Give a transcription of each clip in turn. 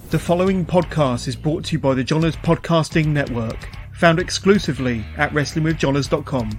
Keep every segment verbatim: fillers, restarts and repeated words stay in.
The following podcast is brought to you by the Johners Podcasting Network, found exclusively at wrestling with johners dot com.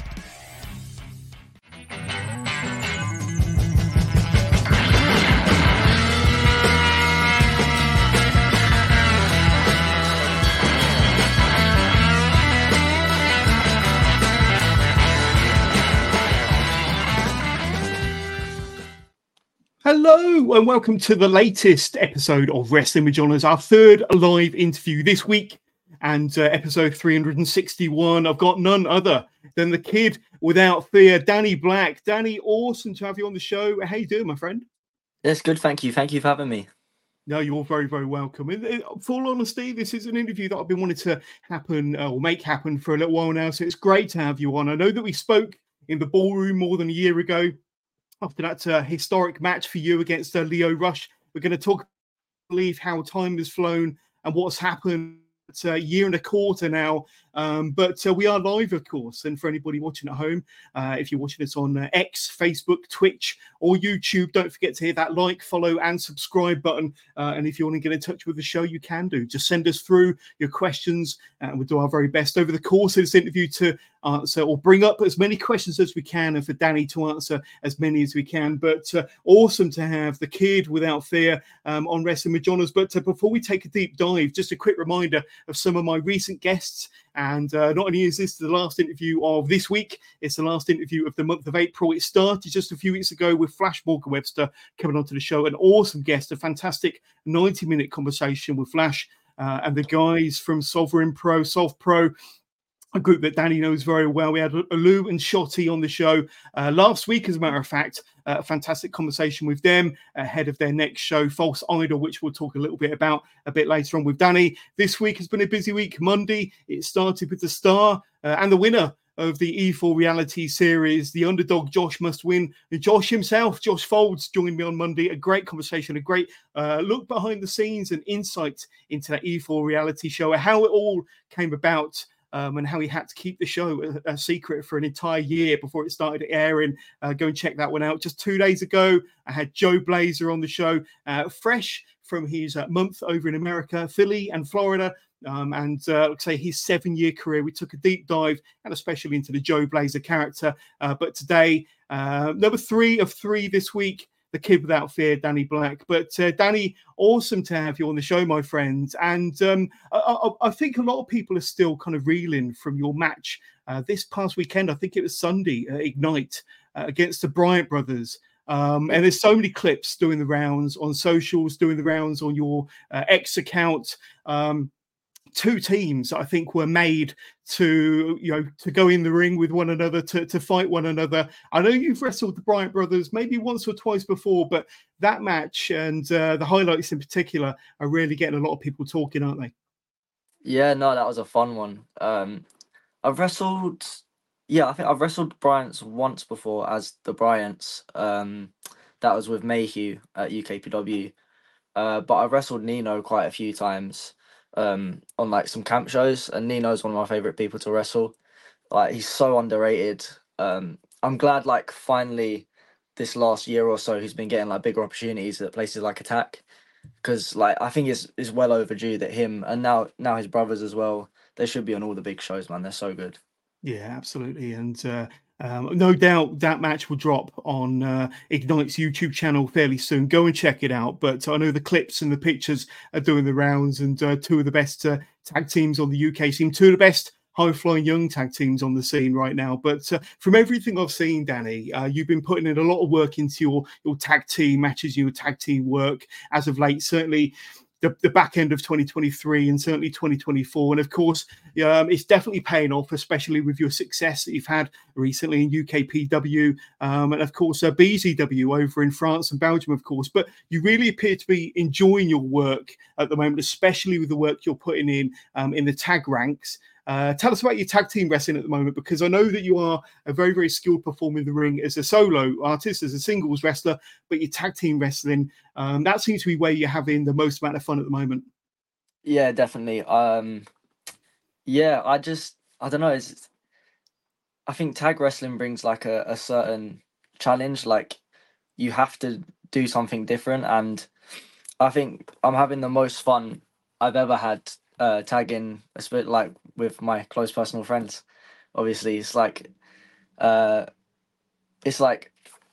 Hello and welcome to the latest episode of Wrestling with Johners, our third live interview this week, and uh, episode three hundred sixty-one. I've got none other than the kid without fear, Danny Black. Danny, awesome to have you on the show. How you doing, my friend? Yes, good. Thank you. Thank you for having me. No, you're very, very welcome. In, in full honesty, this is an interview that I've been wanting to happen uh, or make happen for a little while now, so it's great to have you on. I know that we spoke in the ballroom more than a year ago, after that uh, historic match for you against uh, Lio Rush. We're going to talk, I believe, how time has flown and what's happened. It's a year and a quarter now, um, but uh, we are live, of course. And for anybody watching at home, uh, if you're watching us on uh, X, Facebook, Twitch, or YouTube, don't forget to hit that like, follow, and subscribe button. Uh, and if you want to get in touch with the show, you can do. Just send us through your questions, and we'll do our very best over the course of this interview to answer or bring up as many questions as we can, and for Danny to answer as many as we can. But uh, awesome to have the kid without fear um, on Wrestling with Johners. But uh, before we take a deep dive, just a quick reminder of some of my recent guests. And uh, not only is this the last interview of this week, it's the last interview of the month of April. It started just a few weeks ago with Flash Morgan Webster coming onto the show. An awesome guest, a fantastic ninety minute conversation with Flash uh, and the guys from Sovereign Pro, Solve Pro, a group that Danny knows very well. We had Lou and Shotty on the show uh, last week, as a matter of fact. Uh, a fantastic conversation with them ahead of their next show, False Idol, which we'll talk a little bit about a bit later on with Danny. This week has been a busy week. Monday, it started with the star uh, and the winner of the E four reality series, the underdog Josh Must Win. And Josh himself, Josh Folds, joined me on Monday. A great conversation, a great uh, look behind the scenes and insight into that E four reality show, how it all came about. Um, and how he had to keep the show a, a secret for an entire year before it started airing. Uh, go and check that one out. Just two days ago, I had Joe Blazer on the show, uh, fresh from his uh, month over in America, Philly and Florida. Um, and uh, like I say, his seven-year career. We took a deep dive, and especially into the Joe Blazer character. Uh, but today, uh, number three of three this week, the kid without fear, Danny Black. But uh, Danny, awesome to have you on the show, my friend. And um, I, I, I think a lot of people are still kind of reeling from your match uh, this past weekend. I think it was Sunday, uh, Ignite, uh, against the Bryant brothers. Um, and there's so many clips doing the rounds on socials, doing the rounds on your uh, X account. Um, two teams, I think, were made to, you know, to go in the ring with one another, to, to fight one another. I know you've wrestled the Bryant brothers maybe once or twice before, but that match and uh, the highlights in particular are really getting a lot of people talking, aren't they? Yeah, no, that was a fun one. Um, I've wrestled, yeah, I think I've wrestled Bryants once before as the Bryants. Um, that was with Mayhew at U K P W. Uh, but I've wrestled Nino quite a few times. Um, on like some camp shows, and Nino's one of my favorite people to wrestle. Like, he's so underrated. Um, I'm glad, like, finally this last year or so he's been getting like bigger opportunities at places like Attack, because like I think it's is well overdue that him and now now his brothers as well, they should be on all the big shows, man. They're so good. Yeah, absolutely. And uh, um, no doubt that match will drop on uh, Ignite's YouTube channel fairly soon. Go and check it out. But I know the clips and the pictures are doing the rounds, and uh, two of the best uh, tag teams on the U K scene, two of the best high-flying young tag teams on the scene right now. But uh, from everything I've seen, Danny, uh, you've been putting in a lot of work into your, your tag team matches, your tag team work as of late. Certainly The, the back end of twenty twenty-three and certainly twenty twenty-four. And of course, um, it's definitely paying off, especially with your success that you've had recently in U K P W um, and of course, uh, B Z W over in France and Belgium, of course. But you really appear to be enjoying your work at the moment, especially with the work you're putting in um, in the tag ranks. Uh, tell us about your tag team wrestling at the moment, because I know that you are a very, very skilled performer in the ring as a solo artist, as a singles wrestler, but your tag team wrestling, um, that seems to be where you're having the most amount of fun at the moment. Yeah, definitely. Um, yeah, I just, I don't know. It's, I think tag wrestling brings like a, a certain challenge. Like, you have to do something different, and I think I'm having the most fun I've ever had uh, tagging, a bit like with my close personal friends. Obviously, it's like uh, it's like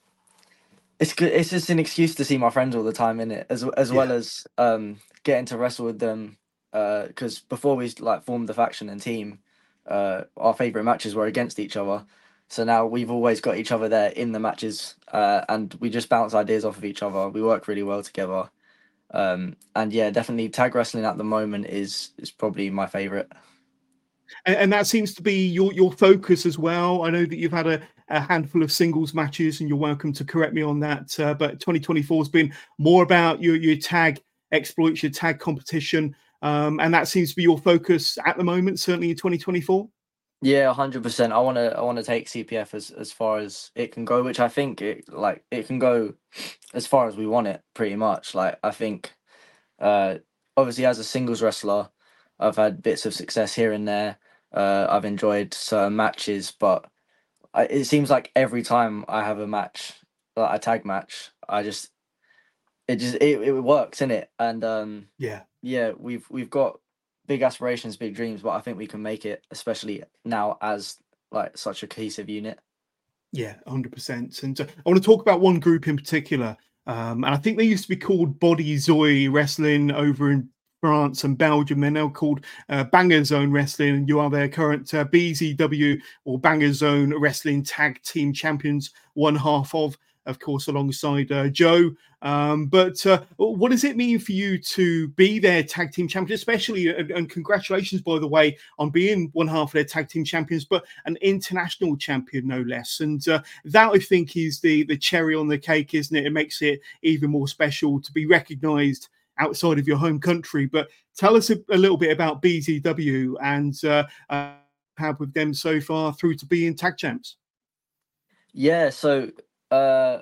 it's good. It's just an excuse to see my friends all the time in it, as as Yeah. well as um, getting to wrestle with them. Because before we like formed the faction and team, uh, our favorite matches were against each other. So now we've always got each other there in the matches, uh, and we just bounce ideas off of each other. We work really well together. Um, and yeah, definitely tag wrestling at the moment is is probably my favorite. And, and that seems to be your your focus as well. I know that you've had a, a handful of singles matches, and you're welcome to correct me on that. Uh, but twenty twenty-four has been more about your your tag exploits, your tag competition, um, and that seems to be your focus at the moment. Certainly in twenty twenty-four. Yeah, one hundred percent. I want to I want to take C P F as as far as it can go, which I think it like it can go as far as we want it pretty much. Like I think uh obviously as a singles wrestler, I've had bits of success here and there. Uh I've enjoyed certain matches, but I, it seems like every time I have a match, like a tag match, I just it just it, it works in it. And um Yeah. yeah, we've we've got big aspirations, big dreams, but I think we can make it, especially now as like such a cohesive unit. Yeah, one hundred percent. And uh, I want to talk about one group in particular. Um, and I think they used to be called Body Zoe Wrestling over in France and Belgium. They're now called uh, Banger Zone Wrestling. And you are their current uh, B Z W or Banger Zone Wrestling Tag Team Champions, one half of, of course, alongside uh, Joe. Um, but uh, what does it mean for you to be their tag team champion, especially, and, and congratulations, by the way, on being one half of their tag team champions, but an international champion, no less. And uh, that, I think, is the, the cherry on the cake, isn't it? It makes it even more special to be recognized outside of your home country. But tell us a, a little bit about B Z W and uh, uh, have with them so far through to being tag champs. Yeah, so uh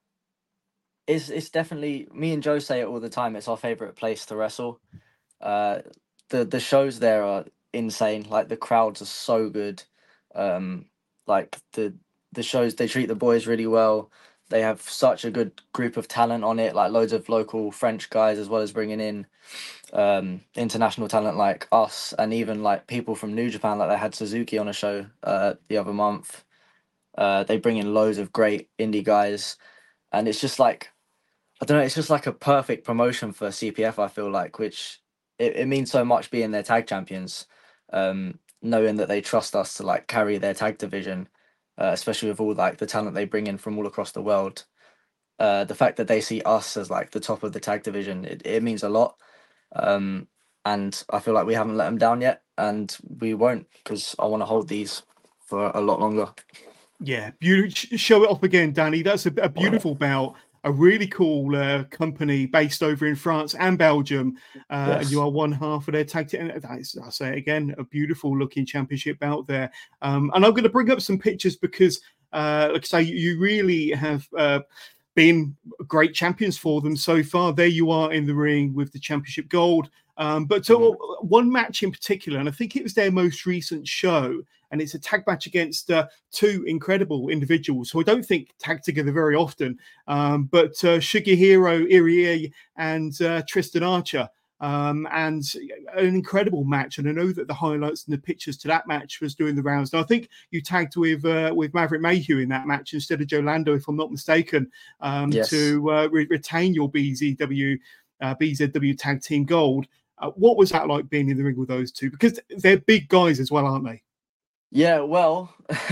it's it's definitely, me and Joe say it all the time, it's our favorite place to wrestle. Uh the the shows there are insane. Like the crowds are so good. Um like the the shows, they treat the boys really well. They have such a good group of talent on it, like loads of local French guys, as well as bringing in um international talent like us, and even like people from New Japan. Like they had Suzuki on a show uh the other month. Uh they bring in loads of great indie guys, and it's just like, I don't know, it's just like a perfect promotion for C P F, I feel like, which it, it means so much being their tag champions, um, knowing that they trust us to like carry their tag division, uh, especially with all like the talent they bring in from all across the world. Uh, the fact that they see us as like the top of the tag division, it, it means a lot. Um, and I feel like we haven't let them down yet, and we won't, because I want to hold these for a lot longer. Yeah, beautiful. Show it off again, Danny. That's a, a beautiful bout. A really cool uh, company based over in France and Belgium, uh, and you Yes. are one half of their tag team. I'll say it again, a beautiful looking championship bout there. Um, and I'm going to bring up some pictures because, uh, like I say, you really have uh, been great champions for them so far. There you are in the ring with the championship gold. Um, but so Mhm. one match in particular, and I think it was their most recent show, and it's a tag match against uh, two incredible individuals who I don't think tag together very often, um, but uh, Shigehiro Irie and uh, Tristan Archer. Um, and an incredible match, and I know that the highlights and the pictures to that match was doing the rounds. And I think you tagged with uh, with Maverick Mayhew in that match instead of Joe Lando, if I'm not mistaken, um, Yes. to uh, re- retain your B Z W uh, B Z W Tag Team Gold. Uh, what was that like being in the ring with those two? Because they're big guys as well, aren't they? Yeah, well,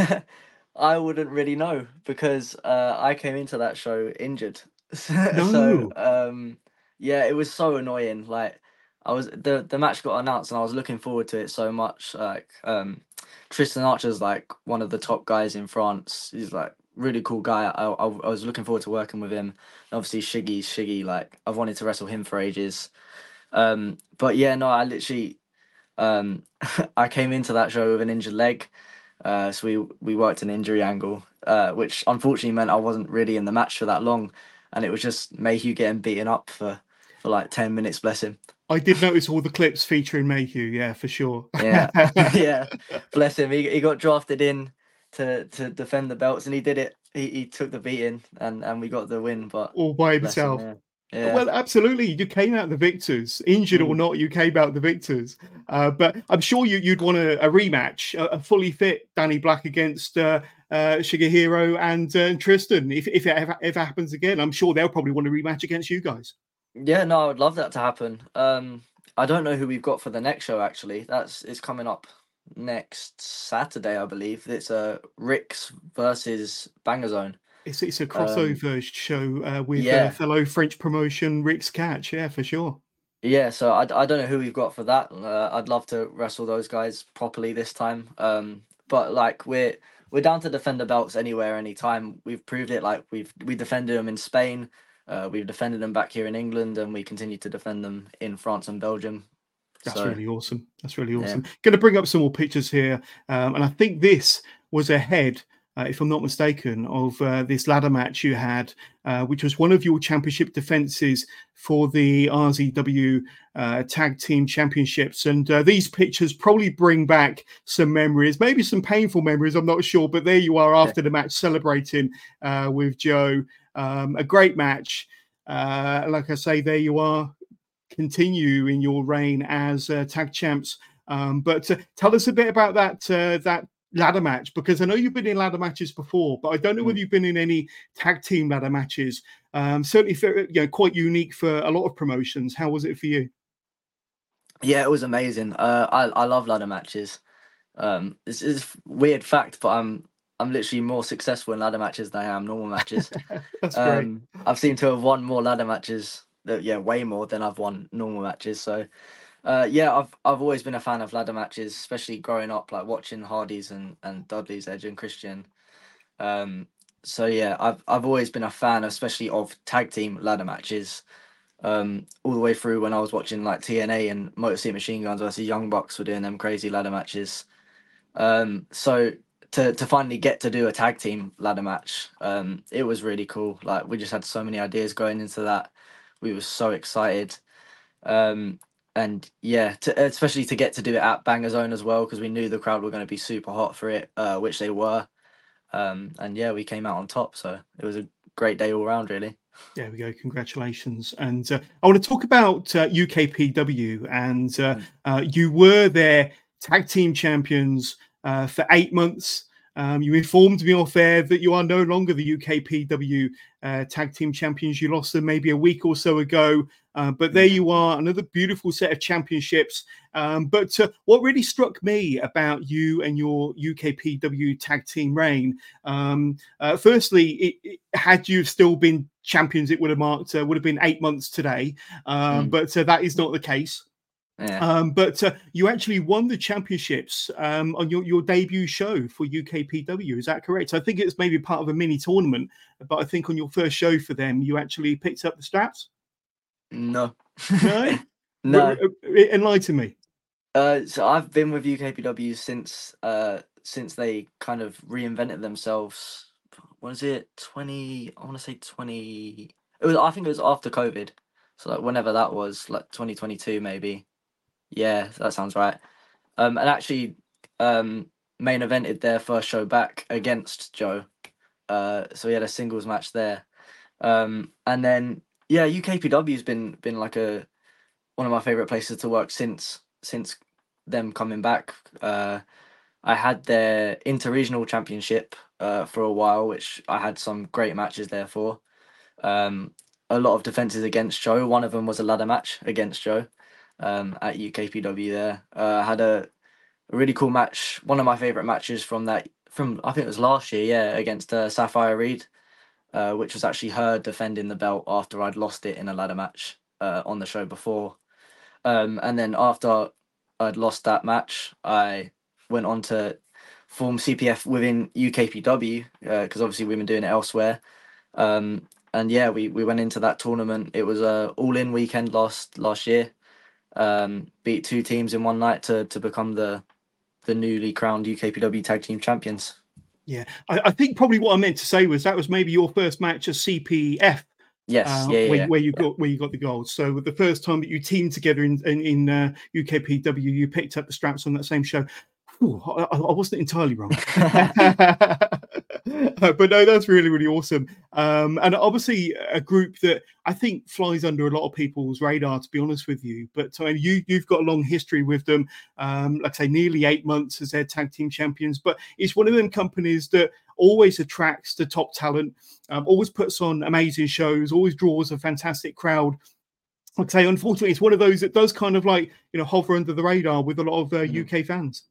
I wouldn't really know because uh, I came into that show injured. So, No. um, yeah, it was so annoying. Like, I was the the match got announced and I was looking forward to it so much. Like, um, Tristan Archer's like one of the top guys in France. He's like really cool guy. I I, I was looking forward to working with him. And obviously, Shiggy's Shiggy. Like, I've wanted to wrestle him for ages. Um, but yeah, no, I literally um, I came into that show with an injured leg. Uh, so we we worked an injury angle, uh, which unfortunately meant I wasn't really in the match for that long, and it was just Mayhew getting beaten up for for like ten minutes. Bless him. I did notice all the clips featuring Mayhew, yeah, for sure. Yeah, yeah, bless him. He he got drafted in to to defend the belts, and he did it. He he took the beating, and and we got the win. But All by bless him, himself. yeah. Yeah. Well, absolutely. You came out the victors, injured or Mm. not. You came out the victors. Uh, but I'm sure you, you'd want a, a rematch, a, a fully fit Danny Black against uh, uh, Shigehiro and uh, Tristan. If, if it ever, ever happens again, I'm sure they'll probably want a rematch against you guys. Yeah, no, I would love that to happen. Um, I don't know who we've got for the next show. Actually, that's it's coming up next Saturday, I believe. It's uh, Ricks versus Bangazone. It's it's a Um, crossover show uh, with uh, yeah, fellow French promotion Rick's Catch. Yeah, for sure. yeah. So I, I don't know who we've got for that. Uh, I'd love to wrestle those guys properly this time. Um, but like we're we're down to defend the belts anywhere, anytime. We've proved it. Like we've we defended them in Spain. Uh, we've defended them back here in England, and we continue to defend them in France and Belgium. That's So really awesome. That's really yeah, awesome. Going to bring up some more pictures here, um, and I think this was ahead, uh, if I'm not mistaken, of uh, this ladder match you had, uh, which was one of your championship defenses for the R Z W uh, Tag Team Championships. And uh, these pictures probably bring back some memories, maybe some painful memories. I'm not sure, but there you are after the match, celebrating uh, with Joe. Um, a great match. Uh, like I say, there you are. Continue in your reign as uh, tag champs. Um, but uh, tell us a bit about that uh, that ladder match, because I know you've been in ladder matches before, but I don't know whether Mm. you've been in any tag team ladder matches. Um, certainly, for, you know, quite unique for a lot of promotions. How was it for you? yeah, it was amazing. Uh, I I love ladder matches. Um, this is a weird fact, but I'm I'm literally more successful in ladder matches than I am normal matches. That's great. Um, I've seemed to have won more ladder matches, uh, yeah, way more than I've won normal matches. So, uh, yeah, I've I've always been a fan of ladder matches, especially growing up, like watching Hardy's and and Dudley's, Edge and Christian. Um, so yeah, I've I've always been a fan, especially of tag team ladder matches. Um, all the way through when I was watching like T N A and Motor City Machine Guns versus Young Bucks were doing them crazy ladder matches. Um, so to to finally get to do a tag team ladder match, um, it was really cool. Like we just had so many ideas going into that. We were so excited. Um, and yeah, to, especially to get to do it at Banger Zone as well, because we knew the crowd were going to be super hot for it, uh, which they were. Um, and yeah, we came out on top. So it was a great day all around, really. There we go. Congratulations. And uh, I want to talk about uh, U K P W. And uh, Mm. uh, you were their tag team champions uh, for eight months. Um, you informed me off air that you are no longer the U K P W uh, tag team champions. You lost them maybe a week or so ago. Uh, but there Mm. you are, another beautiful set of championships. Um, but uh, what really struck me about you and your U K P W tag team reign, um, uh, firstly, it, it, had you still been champions, it would have marked uh, would have been eight months today. Um, Mm. but uh, that is not the case. Yeah. Um, but uh, you actually won the championships um, on your, your debut show for U K P W. Is that correct? I think it's maybe part of a mini tournament, but I think on your first show for them, you actually picked up the straps. No. No, No. enlighten me. Uh, so I've been with U K P W since uh since they kind of reinvented themselves. What is it? Twenty? I want to say twenty. It was. I think it was after COVID. So like whenever that was, like twenty twenty-two maybe. Yeah, that sounds right. Um, and actually, um, main evented their first show back against Joe. Uh, so we had a singles match there. Um, and then yeah, U K P W's been been like a one of my favorite places to work since since them coming back. Uh, I had their interregional championship uh, for a while, which I had some great matches there for. Um, a lot of defenses against Joe. One of them was a ladder match against Joe um, at U K P W. There, uh, I had a, a really cool match. One of my favorite matches from that from I think it was last year. Yeah, against uh, Sapphire Reed, uh, which was actually her defending the belt after I'd lost it in a ladder match uh, on the show before. Um, and then after I'd lost that match, I went on to form C P F within U K P W because uh, obviously we've been doing it elsewhere. Um, and yeah, we, we went into that tournament. It was a all in weekend last last year. Um, beat two teams in one night to to become the the newly crowned U K P W tag team champions. Yeah, I, I think probably what I meant to say was that was maybe your first match as C P F. Yes, Uh, yeah, yeah, where, yeah. where you yeah. got where you got the gold. So the first time that you teamed together in in, in uh, U K P W, you picked up the straps on that same show. Ooh, I, I wasn't entirely wrong. Uh, but no, that's really, really awesome. Um, and obviously, a group that I think flies under a lot of people's radar, to be honest with you. But uh, you, you've got a long history with them. Um, like I say, nearly eight months as their tag team champions. But it's one of them companies that always attracts the top talent, um, always puts on amazing shows, always draws a fantastic crowd. I'd say, unfortunately, it's one of those that does kind of like, you know, hover under the radar with a lot of uh, Mm. U K fans.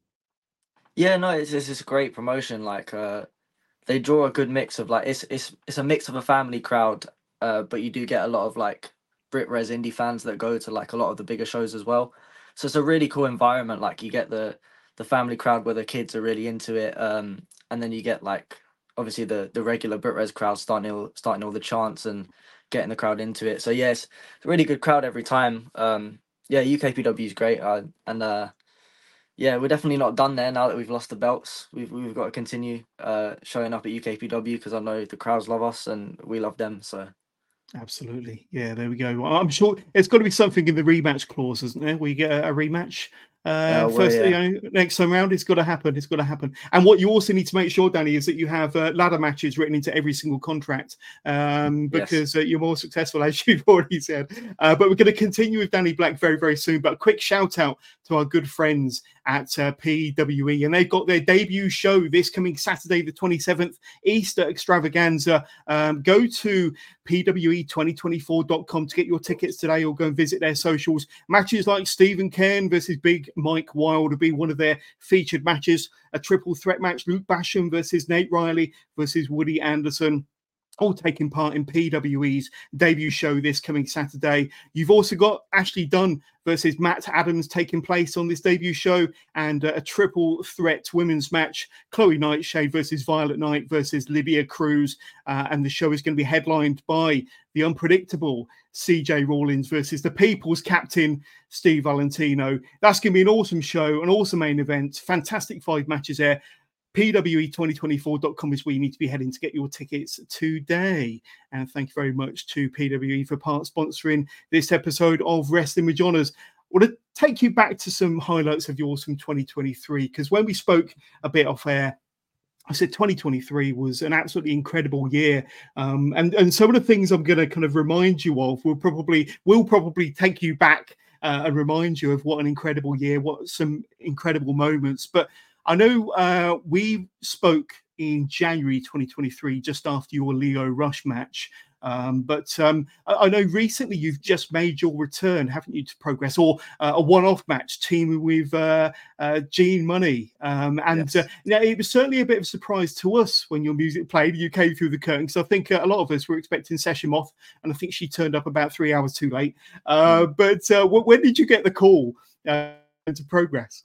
Yeah, no, it's it's, it's a great promotion. Like, uh, they draw a good mix of like it's it's it's a mix of a family crowd, uh, but you do get a lot of like Brit Res indie fans that go to like a lot of the bigger shows as well. So it's a really cool environment. Like you get the the family crowd where the kids are really into it, um, and then you get like obviously the the regular Brit Res crowd starting all starting all the chants and getting the crowd into it. So yes, it's a really good crowd every time. Um, yeah, U K P W is great, uh, and uh, yeah, we're definitely not done there now that we've lost the belts. We've we've got to continue uh, showing up at U K P W because I know the crowds love us and we love them. So Absolutely. Yeah, there we go. Well, I'm sure there's got to be something in the rematch clause, isn't there? We get a, a rematch uh uh, well, first, you yeah, know, next time round. It's got to happen. It's got to happen. And what you also need to make sure, Danny, is that you have uh, ladder matches written into every single contract, um yes, because uh, you're more successful, as you've already said. Uh, but we're going to continue with Danny Black very, very soon. But a quick shout out to our good friends at uh, P W E, and they've got their debut show this coming Saturday, the twenty-seventh, Easter Extravaganza. Um, go to P W E twenty twenty-four dot com to get your tickets today, or go and visit their socials. Matches like Stephen Cairn versus Big Mike Wild will be one of their featured matches. A triple threat match, Luke Basham versus Nate Riley versus Woody Anderson, all taking part in P W E's debut show this coming Saturday. You've also got Ashley Dunn versus Matt Adams taking place on this debut show, and uh, a triple threat women's match, Chloe Nightshade versus Violet Knight versus Lydia Cruz. Uh, and the show is going to be headlined by the unpredictable C J Rawlins versus the People's Captain, Steve Valentino. That's going to be an awesome show, an awesome main event, fantastic five matches there. P W E twenty twenty-four dot com is where you need to be heading to get your tickets today. And thank you very much to P W E for part sponsoring this episode of Wrestling with Johners. I want to take you back to some highlights of yours from twenty twenty-three, because when we spoke a bit off air, I said twenty twenty-three was an absolutely incredible year, um, and and some of the things I'm going to kind of remind you of will probably will probably take you back uh, and remind you of what an incredible year, what some incredible moments. But I know uh, we spoke in January twenty twenty-three, just after your Leo Rush match. Um, but um, I, I know recently you've just made your return, haven't you, to Progress, or uh, a one-off match teaming with uh, uh, Gene Money. Um, and uh, yes. you know, it was certainly a bit of a surprise to us when your music played. You came through the curtain, because I think uh, a lot of us were expecting Session Moth, and I think she turned up about three hours too late. Uh, Mm. but uh, w- when did you get the call uh, to Progress?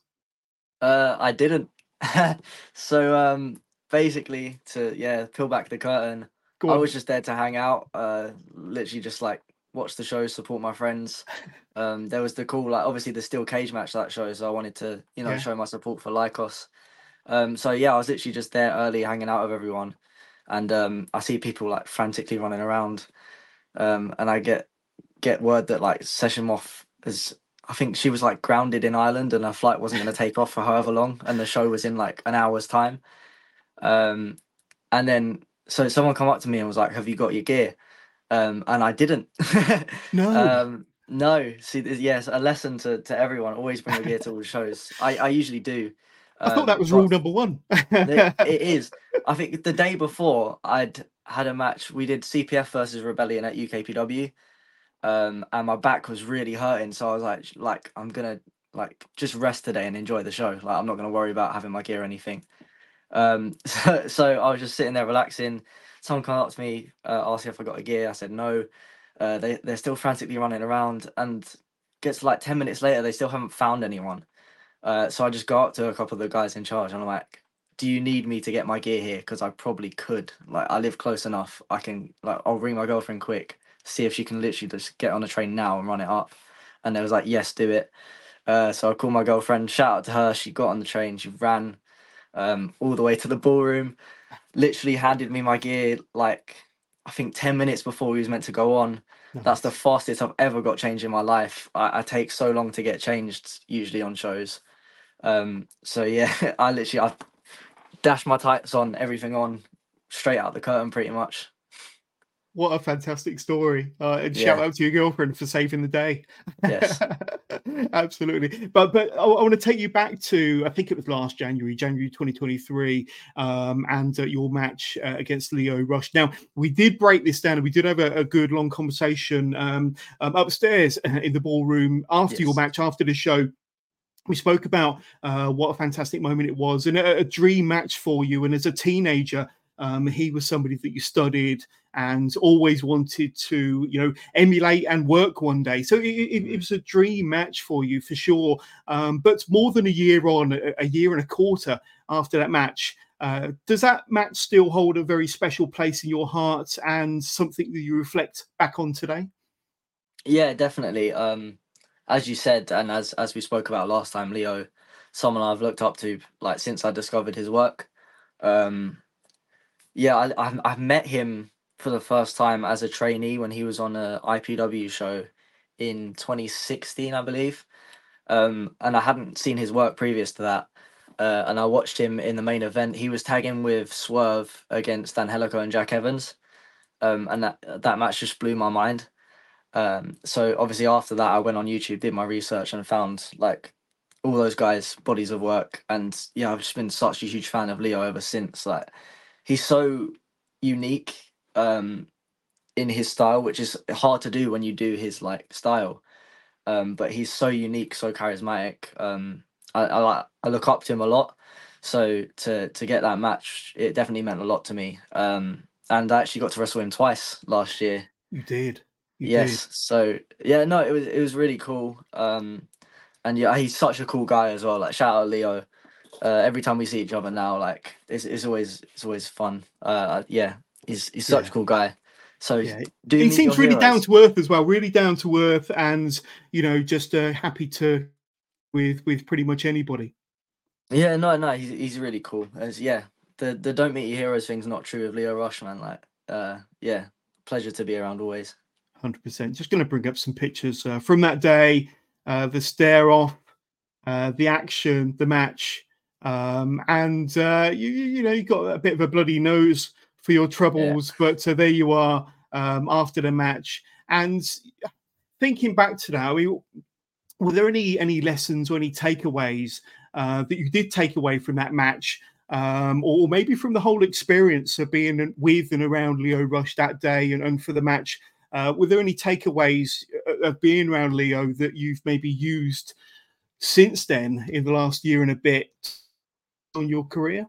Uh, I didn't. So um, basically, to yeah, peel back the curtain, Go I on. was just there to hang out. Uh, literally just like watch the show, support my friends. Um, there was the cool like obviously the steel cage match that show, so I wanted to you know Yeah. show my support for Lycos. Um, so yeah, I was literally just there early, hanging out with everyone, and um, I see people like frantically running around, um, and I get get word that like Session Moth is. I think she was like grounded in Ireland, and her flight wasn't going to take off for however long, and the show was in like an hour's time. Um, and then so someone come up to me and was like, "Have you got your gear?" Um, and I didn't. No. um, no. See, th- yes, a lesson to to everyone: always bring your gear to all the shows. I I usually do. I thought that Um, was rule but number one. it, it is. I think the day before I'd had a match. We did C P F versus Rebellion at U K P W, um, and my back was really hurting. So I was like, like I'm gonna like just rest today and enjoy the show. Like I'm not gonna worry about having my gear or anything. Um, so, so I was just sitting there relaxing. Someone came up to me, uh, asking if I got a gear. I said no. Uh, they they're still frantically running around, and gets to like ten minutes later, they still haven't found anyone. Uh, so I just go up to a couple of the guys in charge, and I'm like, "Do you need me to get my gear here? Because I probably could. Like, I live close enough. I can like, I'll ring my girlfriend quick, see if she can literally just get on a train now and run it up." And they was like, "Yes, do it." Uh, so I called my girlfriend. Shout out to her. She got on the train. She ran um, all the way to the ballroom. Literally handed me my gear like I think ten minutes before we was meant to go on. That's the Nice. fastest I've ever got changed in my life. I, I take so long to get changed usually on shows. Um, so yeah, I literally I dashed my tights on, everything on, straight out the curtain, pretty much. What a fantastic story. Uh, and Yeah. shout out to your girlfriend for saving the day. Yes. Absolutely. But but I, I want to take you back to, I think it was last January, January twenty twenty-three, um, and uh, your match uh, against Leo Rush. Now, we did break this down and we did have a, a good long conversation um, um, upstairs in the ballroom after your Yes. match, after the show. We spoke about uh, what a fantastic moment it was and a, a dream match for you. And as a teenager, um, he was somebody that you studied and always wanted to, you know, emulate and work one day. So it, it, it was a dream match for you for sure. Um, but more than a year on, a, a year and a quarter after that match, uh, does that match still hold a very special place in your heart and something that you reflect back on today? Yeah, definitely. Um, as you said, and as as we spoke about last time, Leo, someone I've looked up to like since I discovered his work. Um, yeah, I, I've I've met him for the first time as a trainee when he was on a I P W show in twenty sixteen, I believe. Um, and I hadn't seen his work previous to that. Uh, and I watched him in the main event. He was tagging with Swerve against Angelico and Jack Evans. Um, and that that match just blew my mind. Um, so obviously after that, I went on YouTube, did my research, and found like all those guys' bodies of work. And yeah, I've just been such a huge fan of Leo ever since. Like, he's so unique um, in his style, which is hard to do when you do his like style. Um, but he's so unique, so charismatic. Um, I, I like I look up to him a lot. So to to get that match, it definitely meant a lot to me. Um, and I actually got to wrestle him twice last year. You did. You did. Yes. So yeah, no, it was it was really cool. Um, and yeah, he's such a cool guy as well. Like, shout out Leo. Uh, every time we see each other now, like it's it's always it's always fun. Uh, yeah, he's he's such Yeah. a cool guy. So Yeah. do you He meet seems your really down heroes? to earth as well, really down to earth, and you know, just uh, happy to with with pretty much anybody. Yeah, no, no, he's he's really cool. As yeah, the the don't meet your heroes thing's not true of Leo Rush, man. Like, uh, yeah, pleasure to be around always. one hundred percent. Just going to bring up some pictures uh, from that day, uh, the stare off, uh, the action, the match, um, and uh, you you you know you got a bit of a bloody nose for your Yeah. troubles, but uh, there you are um, after the match. And thinking back to that, we, were there any any lessons or any takeaways uh, that you did take away from that match, um, or maybe from the whole experience of being with and around Leo Rush that day and, and for the match? Uh, were there any takeaways of being around Leo that you've maybe used since then in the last year and a bit on your career?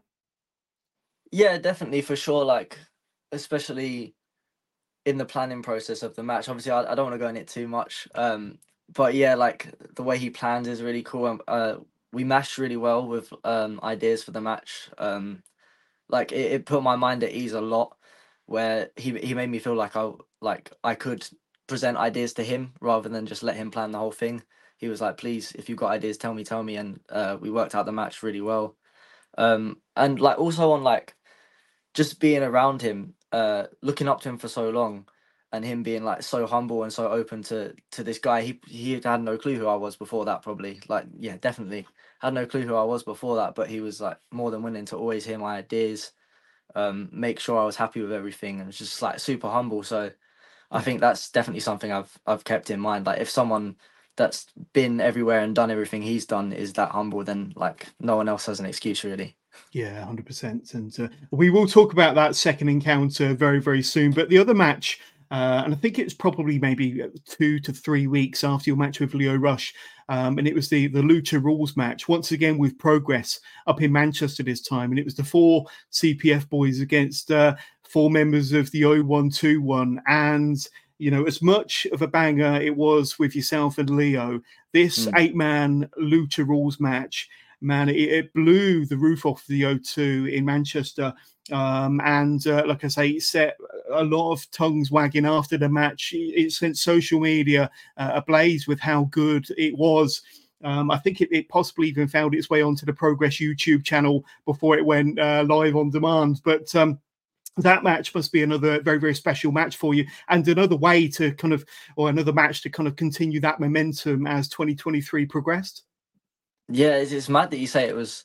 Yeah, definitely, for sure. Like, especially in the planning process of the match. Obviously, I, I don't want to go in it too much. Um, but yeah, like the way he plans is really cool. Um, uh, we mashed really well with um ideas for the match. Um, like it, it put my mind at ease a lot, where he he made me feel like I like I could present ideas to him rather than just let him plan the whole thing. He was like, please, if you've got ideas, tell me, tell me, and uh, we worked out the match really well. Um, and like also on like just being around him, uh, looking up to him for so long, and him being like so humble and so open to to this guy. He he had no clue who I was before that, probably. Like, yeah, definitely had no clue who I was before that. But he was like more than willing to always hear my ideas, um, make sure I was happy with everything, and was just like super humble. So I Yeah. think that's definitely something I've I've kept in mind. Like, if someone that's been everywhere and done everything he's done is that humble, then like no one else has an excuse, really. Yeah, one hundred percent. And uh, we will talk about that second encounter very, very soon. But the other match, uh, and I think it's probably maybe two to three weeks after your match with Leo Rush, um, and it was the, the Lucha Rules match, once again with Progress up in Manchester this time. And it was the four C P F boys against uh, four members of the oh one two one. And you know, as much of a banger it was with yourself and Leo, this Mm. eight-man Lucha Rules match, man, it, it blew the roof off the O two in Manchester. Um, and uh, like I say, it set a lot of tongues wagging after the match. It, it sent social media uh, ablaze with how good it was. Um, I think it, it possibly even found its way onto the Progress YouTube channel before it went uh, live on demand. But um, that match must be another very, very special match for you, and another way to kind of, or another match to kind of continue that momentum as twenty twenty-three progressed. Yeah, it's, it's mad that you say it was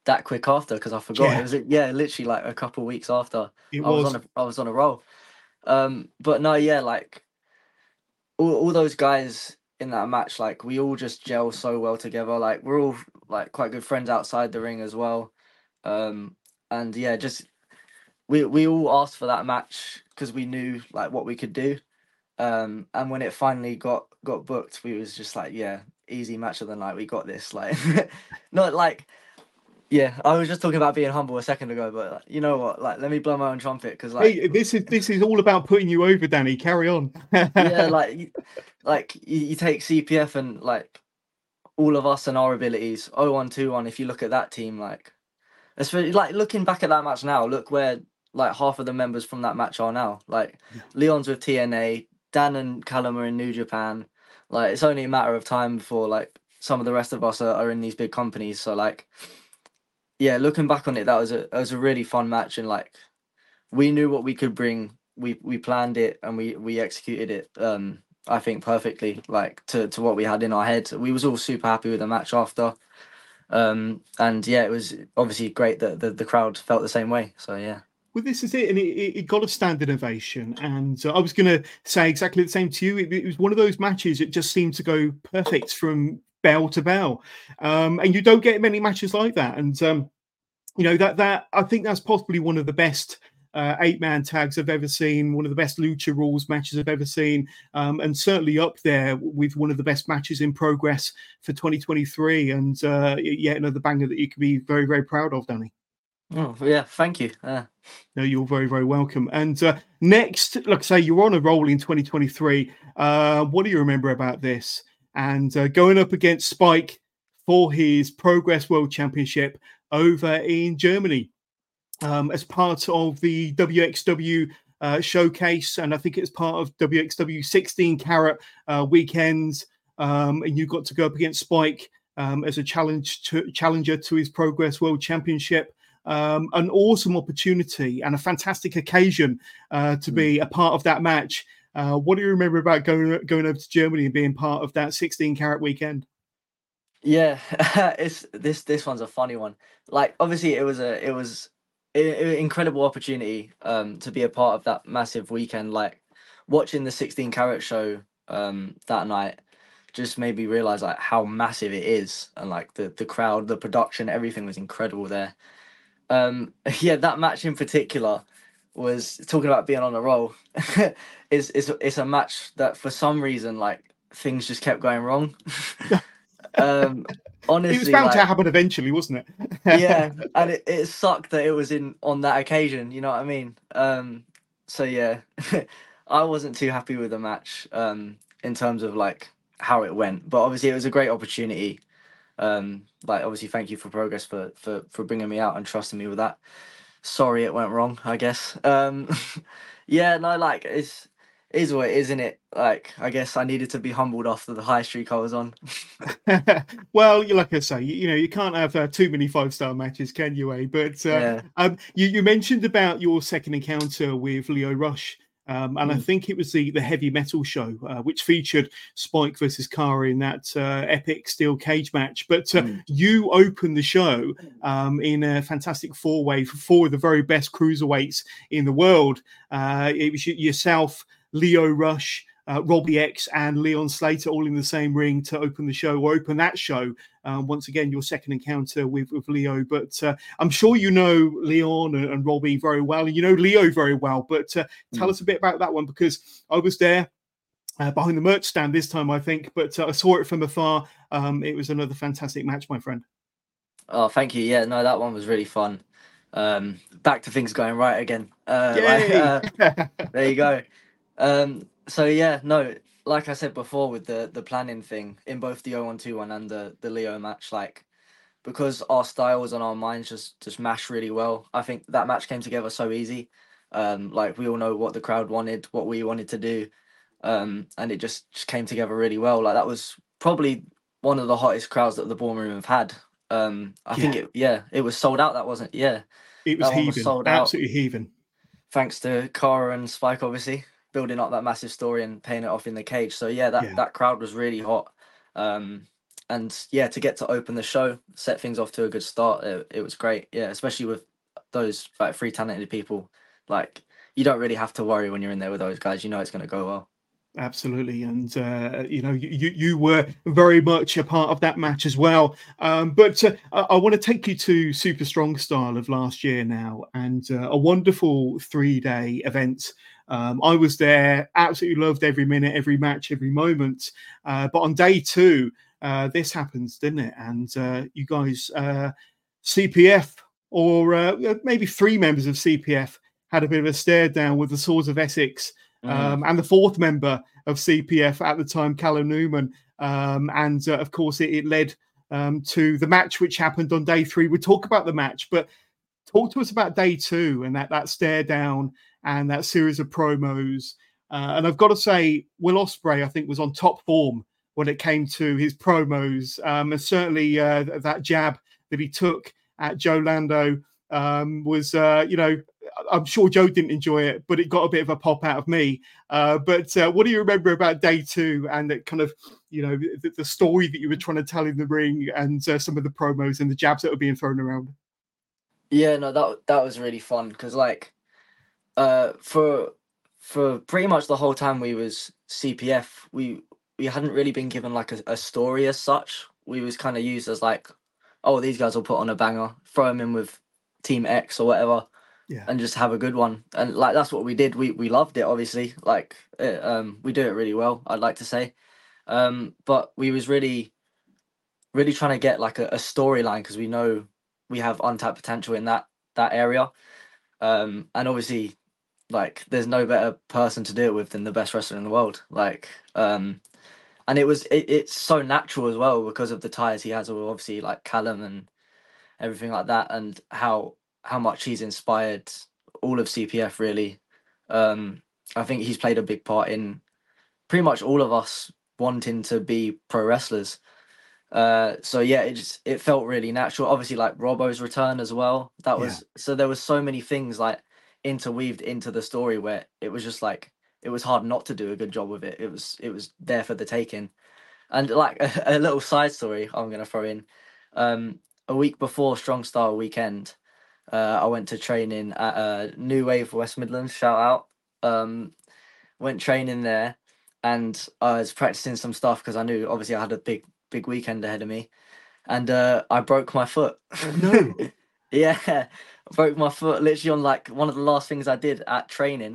that quick after, because I forgot. Yeah. It was yeah, literally like a couple of weeks after. It I was was. on a I was on a roll. Um, but no, yeah, like all all those guys in that match, like we all just gel so well together. Like we're all like quite good friends outside the ring as well. Um, and yeah, just we we all asked for that match because we knew like what we could do. Um, and when it finally got got booked, we was just like, yeah, easy match of the night. We got this. Like, not like, yeah. I was just talking about being humble a second ago, but like, you know what? Like, let me blow my own trumpet because, like, Hey, this is this is all about putting you over, Danny. Carry on. yeah, like, you- like you, you take C P F and like all of us and our abilities. oh one two one. If you look at that team, like, especially like looking back at that match now, look where like half of the members from that match are now. Like, Yeah. Leon's with T N A, Dan and Callum are in New Japan. Like, it's only a matter of time before like some of the rest of us are, are in these big companies. So like, yeah, looking back on it, that was a that was a really fun match, and like we knew what we could bring. We we planned it and we we executed it. Um, I think perfectly, like to to what we had in our head. We was all super happy with the match after. Um, and yeah, it was obviously great that the, the crowd felt the same way. So yeah. Well, this is it, and it, it it got a standing ovation. And uh, I was going to say exactly the same to you. It, it was one of those matches; it just seemed to go perfect from bell to bell, um, and you don't get many matches like that. And um, you know that that I think that's possibly one of the best uh, eight man tags I've ever seen, one of the best Lucha Rules matches I've ever seen, um, and certainly up there with one of the best matches in progress for twenty twenty-three. And uh, yet another banger that you could be very very proud of, Danny. Oh yeah, thank you. Uh, No, you're very, very welcome. And uh, next, like I say, you're on a roll in twenty twenty-three. Uh, what do you remember about this? And uh, going up against Spike for his Progress World Championship over in Germany um, as part of the W X W uh, showcase. And I think it's part of W X W sixteen carat uh, weekends. Um, and you got to go up against Spike um, as a challenge to, challenger to his Progress World Championship. Um, an awesome opportunity and a fantastic occasion uh, to be a part of that match. Uh, what do you remember about going going over to Germany and being part of that sixteen carat weekend? yeah, it's this this one's a funny one. Like obviously it was a it was an incredible opportunity um to be a part of that massive weekend. Like watching the sixteen carat show um that night just made me realize like how massive it is, and like the the crowd, the production, everything was incredible there. Um, yeah, that match in particular was talking about being on a roll. is is it's a match that for some reason like things just kept going wrong. um, It was honestly, bound to like happen eventually, wasn't yeah, it? and it, it sucked that it was in on that occasion. You know what I mean? Um, so yeah, I wasn't too happy with the match um, in terms of like how it went, but obviously it was a great opportunity. Um, like obviously, thank you for Progress for for for bringing me out and trusting me with that. Sorry it went wrong, I guess. Um, yeah, no, like it's it is what it is, isn't it? Like I guess I needed to be humbled after the high streak I was on. Well, you like I say, you, you know, you can't have uh, too many five star matches, can you? Eh? But uh, Yeah. um, you, you mentioned about your second encounter with Lio Rush. Um, and I Mm. think it was the the heavy metal show, uh, which featured Spike versus Kara in that uh, epic steel cage match. But uh, Mm. you opened the show um, in a fantastic four way for four of the very best cruiserweights in the world. Uh, it was y- yourself, Lio Rush, uh, Robbie X, and Leon Slater all in the same ring to open the show or open that show. Um, once again, your second encounter with, with Leo. But uh, I'm sure you know Leon and, and Robbie very well, and you know Leo very well. But uh, tell Mm. us a bit about that one, because I was there uh, behind the merch stand this time, I think, but uh, I saw it from afar. Um, it was another fantastic match, my friend. Oh, thank you. Yeah, no, that one was really fun. Um, back to things going right again. Uh, like Yay! uh, there you go. Um, so yeah, no, like I said before with the the planning thing in both the oh one two one and the the Leo match, like because our styles and our minds just just mash really well. I think that match came together so easy. Um, like we all know what the crowd wanted, what we wanted to do, um, and it just just came together really well. Like that was probably one of the hottest crowds that the Ballroom have had. Um, I think Yeah, it, yeah, it was sold out. That wasn't, yeah, it was that one was heaving, sold out absolutely heaving. thanks to Cara and Spike, obviously building up that massive story and paying it off in the cage. So yeah, that Yeah. that crowd was really hot. Um, and yeah, to get to open the show, set things off to a good start, it, it was great. Yeah, especially with those like three talented people. Like, you don't really have to worry when you're in there with those guys. You know it's going to go well. Absolutely, and uh, you know you you were very much a part of that match as well. Um, but uh, I, I want to take you to Super Strong Style of last year now, and uh, a wonderful three day event. Um, I was there, absolutely loved every minute, every match, every moment. Uh, but on day two, uh, this happens, didn't it? And uh, you guys, uh, C P F, or uh, maybe three members of C P F, had a bit of a stare down with the Swords of Essex. Mm. Um, and the fourth member of C P F at the time, Callum Newman. Um, and uh, of course, it, it led um, to the match which happened on day three. We'll talk about the match, but talk to us about day two and that, that stare down and that series of promos. Uh, and I've got to say, Will Ospreay, I think, was on top form when it came to his promos. Um, and certainly uh, that jab that he took at Joe Lando um, was, uh, you know, I'm sure Joe didn't enjoy it, but it got a bit of a pop out of me. Uh, but uh, what do you remember about day two and that kind of, you know, the, the story that you were trying to tell in the ring and uh, some of the promos and the jabs that were being thrown around? Yeah, no, that that was really fun because like, uh, for for pretty much the whole time we was C P F, we we hadn't really been given like a, a story as such. We was kind of used as like, oh, these guys will put on a banger, throw them in with Team X or whatever. Yeah. And just have a good one, and like that's what we did. We we loved it, obviously. Like it, um, we do it really well, I'd like to say. Um, but we was really, really trying to get like a, a storyline because we know we have untapped potential in that that area. Um, and obviously, like there's no better person to do it with than the best wrestler in the world. Like, um, and it was it, it's so natural as well because of the ties he has with obviously like Callum and everything like that, and how how much he's inspired all of C P F really. Um, I think he's played a big part in pretty much all of us wanting to be pro wrestlers. Uh, so yeah, it just it felt really natural. Obviously, like Robbo's return as well. That Yeah. was so there was so many things like interweaved into the story where it was just like it was hard not to do a good job with it. It was it was there for the taking. And like a, a little side story I'm gonna throw in. Um, a week before Strong Style weekend, uh, I went to training at uh, New Wave West Midlands. Shout out. Um, went training there, and I was practicing some stuff because I knew obviously I had a big big weekend ahead of me, and uh, I broke my foot. No. Yeah, I broke my foot literally on like one of the last things I did at training.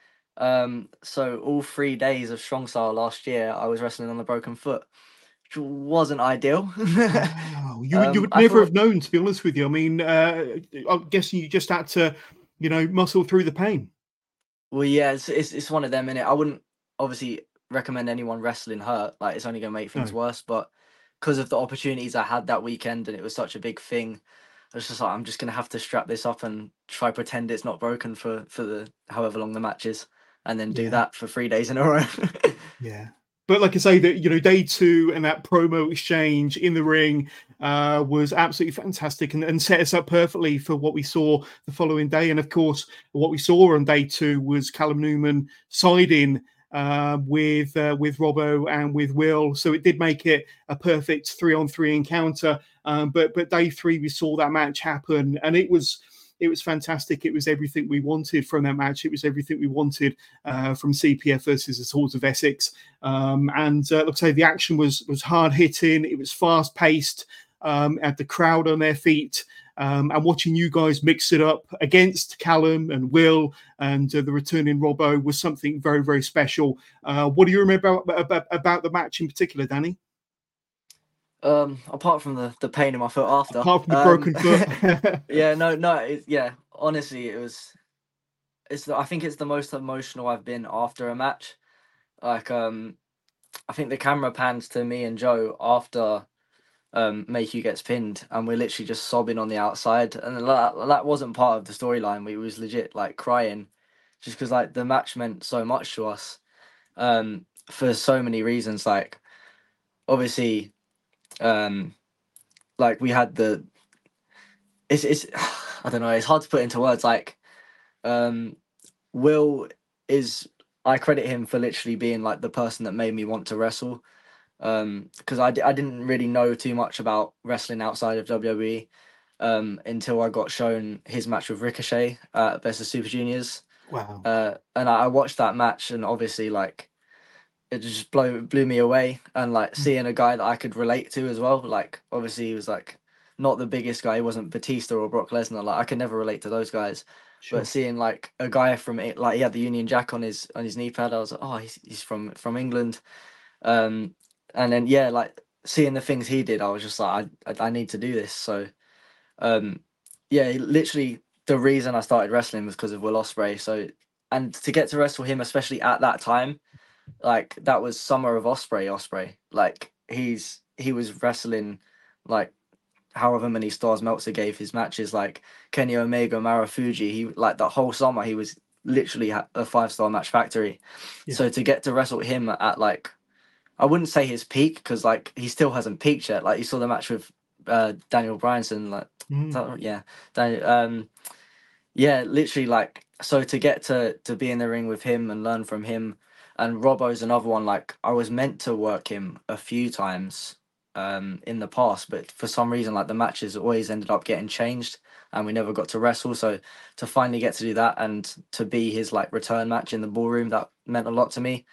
Um, so all three days of Strong Style last year, I was wrestling on a broken foot, which wasn't ideal. Wow. You, would- you um, would I never thought, have known, to be honest with you. I mean, uh, I'm guessing you just had to, you know, muscle through the pain. well, yeah, it's, it's it's one of them, innit? I wouldn't obviously recommend anyone wrestling hurt. Like, it's only gonna make things No. worse. But because of the opportunities I had that weekend, and it was such a big thing, I was just like, I'm just gonna have to strap this up and try pretend it's not broken for for the however long the match is, and then do Yeah. that for three days in a row. Yeah. But like I say, that you know, day two and that promo exchange in the ring uh, was absolutely fantastic and, and set us up perfectly for what we saw the following day. And of course, what we saw on day two was Callum Newman siding uh, with uh, with Robbo and with Will. So it did make it a perfect three on three encounter. Um, but but day three, we saw that match happen, and it was. It was fantastic. It was everything we wanted from that match. It was everything we wanted uh, from C P F versus the Swords of Essex. Um, and uh, like I say, the action was was hard hitting. It was fast paced. Um, had the crowd on their feet. Um, and watching you guys mix it up against Callum and Will and uh, the returning Robbo was something very, very special. Uh, what do you remember about, about, about the match in particular, Danny? Um, apart from the the pain in my foot after, Apart from the um, broken foot. yeah, no, no, it, yeah. Honestly, it was. It's. the- I think it's the most emotional I've been after a match. Like, um, I think the camera pans to me and Joe after um Mayhew gets pinned, and we're literally just sobbing on the outside, and that that wasn't part of the storyline. We was legit like crying, just because like the match meant so much to us, um, for so many reasons. Like, obviously, um, like we had the it's it's I don't know, it's hard to put into words. Like, um Will is I credit him for literally being like the person that made me want to wrestle. Um, because I, d- I didn't really know too much about wrestling outside of W W E um, until I got shown his match with Ricochet uh, versus Super Juniors. Wow. Uh, and I, I watched that match, and obviously, like, it just blew blew me away. And like Mm. seeing a guy that I could relate to as well. Like, obviously, he was like not the biggest guy. He wasn't Batista or Brock Lesnar. Like, I could never relate to those guys. But Sure. seeing like a guy from it, like he had the Union Jack on his on his knee pad, I was like, oh, he's he's from from England. Um, and then yeah, like seeing the things he did, I was just like, I I, I need to do this. So um, yeah, literally the reason I started wrestling was because of Will Ospreay. So and to get to wrestle him, especially at that time, like that was summer of Osprey. Osprey, like he's he was wrestling like however many stars Meltzer gave his matches, like Kenny Omega, Marufuji. He like that whole summer he was literally ha- a five star match factory. Yeah. So to get to wrestle him at like, I wouldn't say his peak because like he still hasn't peaked yet. Like you saw the match with uh, Daniel Bryanson, like Mm. that, yeah, Daniel, um, yeah, literally like so to get to to be in the ring with him and learn from him. And Robbo's another one. Like I was meant to work him a few times um in the past, but for some reason like the matches always ended up getting changed and we never got to wrestle. So to finally get to do that and to be his like return match in the ballroom, that meant a lot to me.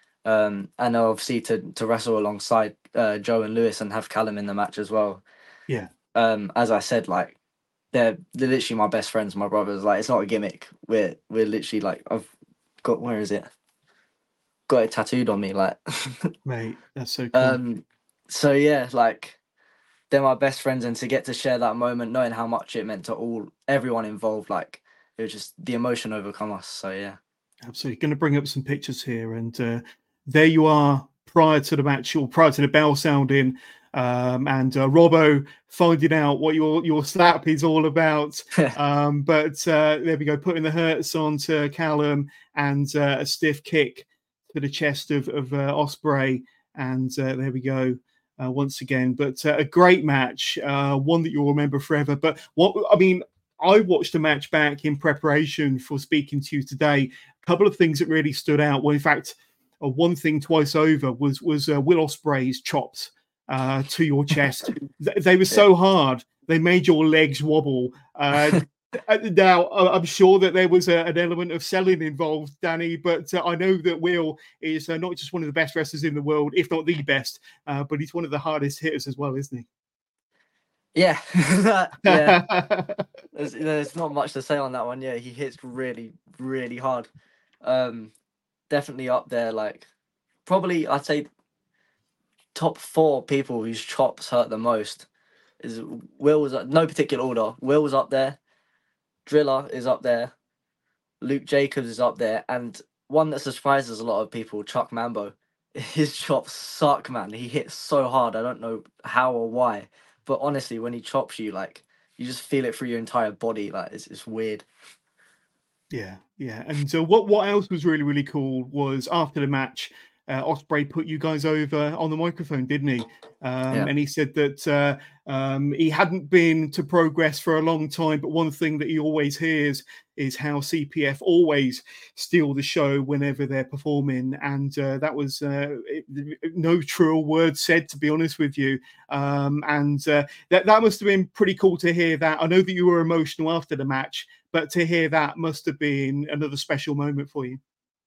Um and obviously to to wrestle alongside uh, Joe and Lewis and have Callum in the match as well. Yeah. Um as I said, like they're they're literally my best friends, my brothers. Like it's not a gimmick. We're we're literally like I've got where is it? Got it tattooed on me, like. Mate, that's so cool. um. So yeah, like they're my best friends, and to get to share that moment, knowing how much it meant to all everyone involved, like it was just the emotion overcome us. So yeah. Absolutely. Going to bring up some pictures here, and uh, there you are prior to the match or prior to the bell sounding, um, and uh, Robbo finding out what your your slap is all about. um, but uh, there we go, putting the hurts onto Callum and uh, a stiff kick to the chest of, of uh, Ospreay, and uh, there we go. Uh, once again, but uh, a great match, uh, one that you'll remember forever. But what I mean, I watched a match back in preparation for speaking to you today. A couple of things that really stood out. Well, in fact, uh, one thing twice over was was uh, Will Ospreay's chops uh, to your chest. They were so hard, they made your legs wobble. Uh, now, I'm sure that there was a, an element of selling involved, Danny, but uh, I know that Will is uh, not just one of the best wrestlers in the world, if not the best, uh, but he's one of the hardest hitters as well, isn't he? Yeah, yeah. there's, there's not much to say on that one. Yeah, he hits really, really hard. Um, definitely up there. Like, probably I'd say top four people whose chops hurt the most is Will was no particular order. Will was up there. Driller is up there. Luke Jacobs is up there, and one that surprises a lot of people, Chuck Mambo. His chops suck, man. He hits so hard. I don't know how or why, but honestly, when he chops you, like you just feel it through your entire body. Like it's it's weird. Yeah, yeah. And so what what else was really, really cool was after the match, uh, Ospreay put you guys over on the microphone, didn't he? Um, Yeah. and he said that uh, um, he hadn't been to Progress for a long time, but one thing that he always hears is how C P F always steal the show whenever they're performing. And uh, that was uh, it, no truer word said, to be honest with you. Um, and uh, that, that must have been pretty cool to hear that. I know that you were emotional after the match, but to hear that must have been another special moment for you.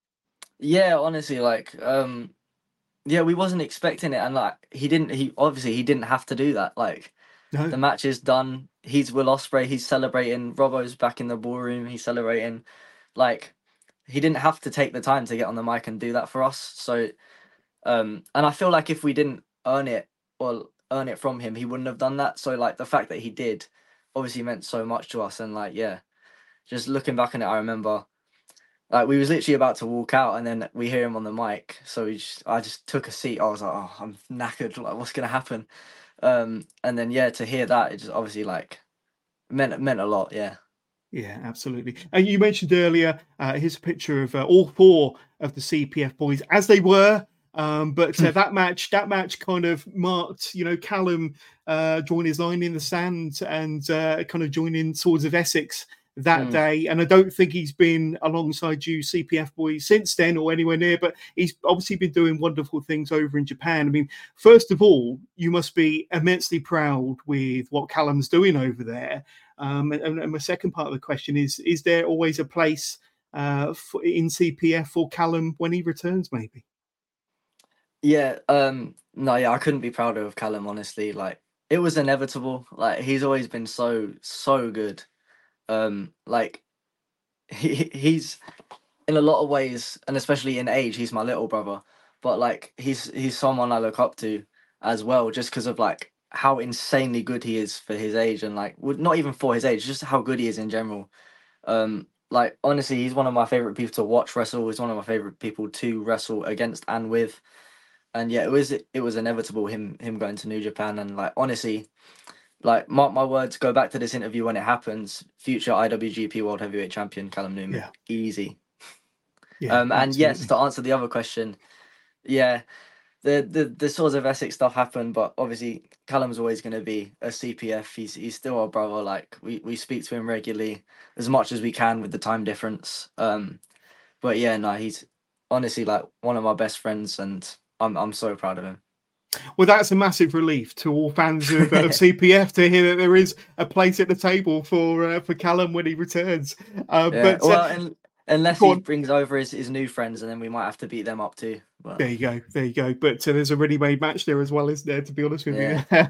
Yeah, honestly, like, um, yeah, we wasn't expecting it, and like, he didn't. He obviously he didn't have to do that. Like, No. the match is done. He's Will Ospreay. He's celebrating. Robbo's back in the ballroom. He's celebrating. Like, he didn't have to take the time to get on the mic and do that for us. So, um, and I feel like if we didn't earn it or earn it from him, he wouldn't have done that. So, like, the fact that he did, obviously meant so much to us. And like, yeah, just looking back on it, I remember. Like we was literally about to walk out, and then we hear him on the mic. So we just, I just took a seat. I was like, "Oh, I'm knackered. Like, what's gonna happen?" Um, and then yeah, to hear that, it just obviously like meant meant a lot. Yeah. Yeah, absolutely. And you mentioned earlier, uh, here's a picture of uh, all four of the C P F boys as they were. Um, but uh, that match, that match kind of marked, you know, Callum uh, drawing his line in the sand and uh, kind of joining Swords of Essex that Mm. day, and I don't think he's been alongside you C P F boys since then or anywhere near, but he's obviously been doing wonderful things over in Japan. I mean, first of all, you must be immensely proud with what Callum's doing over there. Um, and, and my second part of the question is, is there always a place uh, for, in C P F for Callum when he returns, maybe? Yeah, um, no, yeah, I couldn't be prouder of Callum, honestly. Like, it was inevitable. Like, he's always been so, so good. Um, like, he he's in a lot of ways, and especially in age, he's my little brother. But like, he's he's someone I look up to as well, just because of like how insanely good he is for his age, and like, well, not even for his age, just how good he is in general. Um, like honestly, he's one of my favorite people to watch wrestle. He's one of my favorite people to wrestle against and with. And yeah, it was it was inevitable him him going to New Japan. And like honestly, like mark my words, go back to this interview when it happens. Future I W G P World Heavyweight Champion Callum Newman, Yeah, easy. yeah, Um, and yes, absolutely. to answer the other question, yeah, the the the swords of Essex stuff happened, but obviously Callum's always going to be a C P F. He's he's still our brother. Like we we speak to him regularly as much as we can with the time difference. Um, but yeah, no, he's honestly like one of my best friends, and I'm I'm so proud of him. Well, that's a massive relief to all fans of, of C P F to hear that there is a place at the table for uh, for Callum when he returns. Uh, Yeah, but uh, well, and, unless go he on. brings over his, his new friends, and then we might have to beat them up too. But There you go. There you go. But uh, there's a ready-made match there as well, isn't there? To be honest with yeah, you.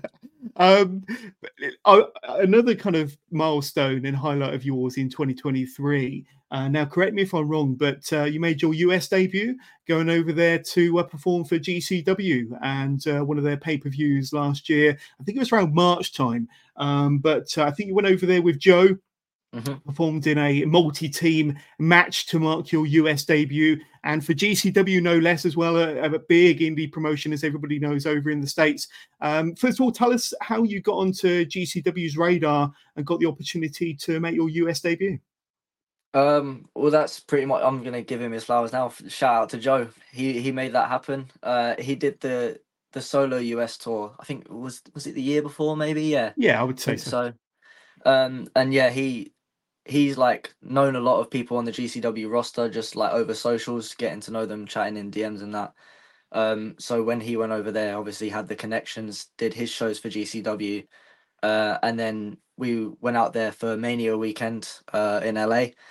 um, uh, Another kind of milestone and highlight of yours in twenty twenty-three. Uh, now, correct me if I'm wrong, but uh, you made your U S debut going over there to uh, perform for G C W and uh, one of their pay-per-views last year. I think it was around March time. Um, but uh, I think you went over there with Joe. hmm Performed in a multi-team match to mark your U S debut, and for G C W no less as well, a, a big indie promotion as everybody knows over in the States. Um, first of all, tell us how you got onto G C W's radar and got the opportunity to make your U S debut. Um, well, that's pretty much. I'm gonna give him his flowers now. Shout out to Joe. He he made that happen. Uh, he did the the solo U S tour. I think it was was it the year before? Maybe. Yeah, Yeah, I would I say think so. so. Um, and yeah, he he's like known a lot of people on the G C W roster, just like over socials, getting to know them, chatting in D Ms and that. Um, so when he went over there, obviously had the connections, did his shows for G C W, uh, and then we went out there for Mania weekend uh, in L A.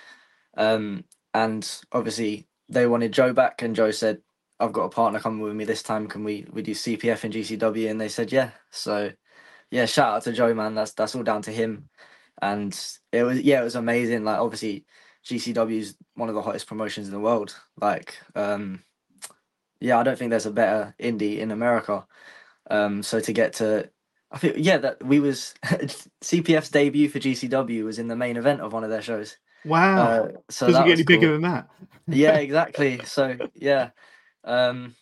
Um, and obviously they wanted Joe back, and Joe said, "I've got a partner coming with me this time. Can we we do C P F and G C W?" And they said, "Yeah." So yeah, shout out to Joe, man. That's that's all down to him. And it was yeah, it was amazing. Like obviously G C W is one of the hottest promotions in the world. Like um yeah, I don't think there's a better indie in America. Um, so to get to, I think yeah, that we was C P F's debut for G C W was in the main event of one of their shows. Wow, Uh, so doesn't that get was any bigger cool. than that. Yeah, exactly. So yeah, um,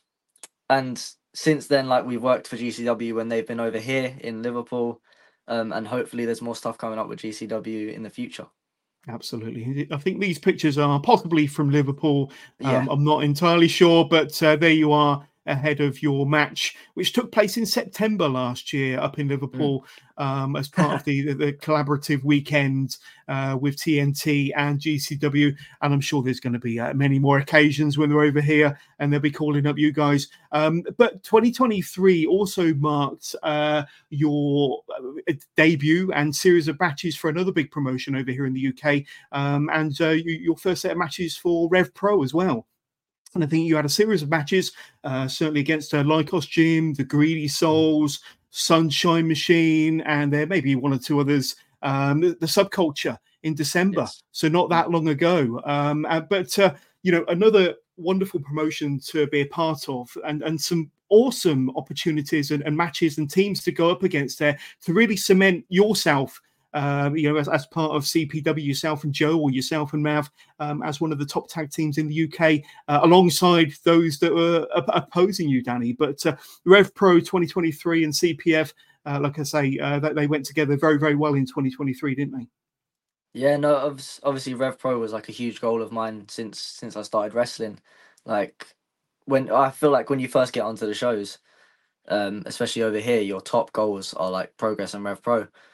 and since then, like we've worked for G C W when they've been over here in Liverpool, um, and hopefully there's more stuff coming up with G C W in the future. Absolutely. I think these pictures are possibly from Liverpool. Um, Yeah. I'm not entirely sure, but uh, there you are ahead of your match, which took place in September last year up in Mm. Liverpool um, as part of the, the, the collaborative weekend uh, with T N T and G C W. And I'm sure there's going to be uh, many more occasions when they're over here and they'll be calling up you guys. Um, but twenty twenty-three also marked uh, your uh, debut and series of matches for another big promotion over here in the U K, um, and uh, you, your first set of matches for Rev Pro as well. And I think you had a series of matches, uh, certainly against uh, Lycos Gym, the Greedy Souls, Sunshine Machine, and there may be one or two others. Um, the, the Subculture in December, Yes. so not Mm. that long ago. Um, uh, but uh, you know, another wonderful promotion to be a part of, and and some awesome opportunities and, and matches and teams to go up against there to really cement yourself. Um, you know, as, as part of C P W, yourself and Joe, or yourself and Mav, um, as one of the top tag teams in the U K, uh, alongside those that were op- opposing you, Danny. But uh, Rev Pro twenty twenty-three and C P F, uh, like I say, uh, that they went together very, very well in twenty twenty-three, didn't they? Yeah, no, obs- obviously Rev Pro was like a huge goal of mine since since I started wrestling. Like when I feel like when you first get onto the shows, um, especially over here, your top goals are like Progress and Rev Pro.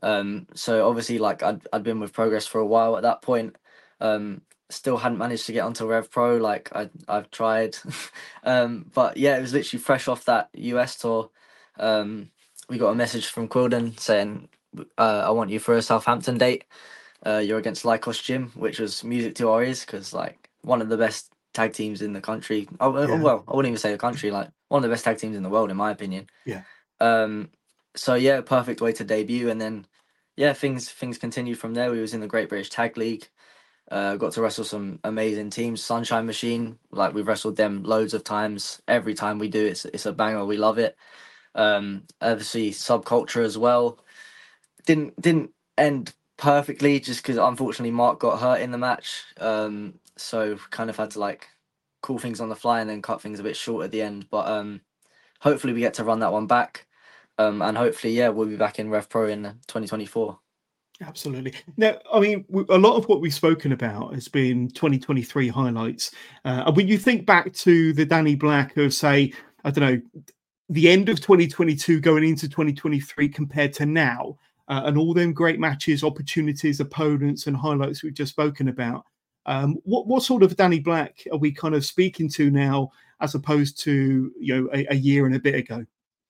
Um, so obviously, like I'd I'd been with Progress for a while at that point. Um, still hadn't managed to get onto Rev Pro. Like I I've tried, um, but yeah, it was literally fresh off that U S tour. Um, we got a message from Quilden saying, uh, "I want you for a Southampton date. Uh, you're against Lycos Gym," which was music to our ears because like one of the best tag teams in the country. Oh, uh, Yeah, well, I wouldn't even say the country. Like one of the best tag teams in the world, in my opinion. yeah. Um, so yeah, perfect way to debut, and then yeah, things things continued from there. We was in the Great British Tag League. Uh, got to wrestle some amazing teams. Sunshine Machine, like we've wrestled them loads of times. Every time we do, it's it's a banger. We love it. Um, obviously Subculture as well. Didn't didn't end perfectly just because unfortunately Mark got hurt in the match. Um, so kind of had to like call things on the fly and then cut things a bit short at the end. But um, hopefully we get to run that one back. Um, and hopefully, yeah, we'll be back in Rev Pro in twenty twenty-four. Absolutely. Now, I mean, w- a lot of what we've spoken about has been twenty twenty-three highlights. Uh, and when you think back to the Danny Black of, say, I don't know, the end of twenty twenty-two going into twenty twenty-three compared to now, uh, and all them great matches, opportunities, opponents, and highlights we've just spoken about, um, what what sort of Danny Black are we kind of speaking to now, as opposed to you know a, a year and a bit ago?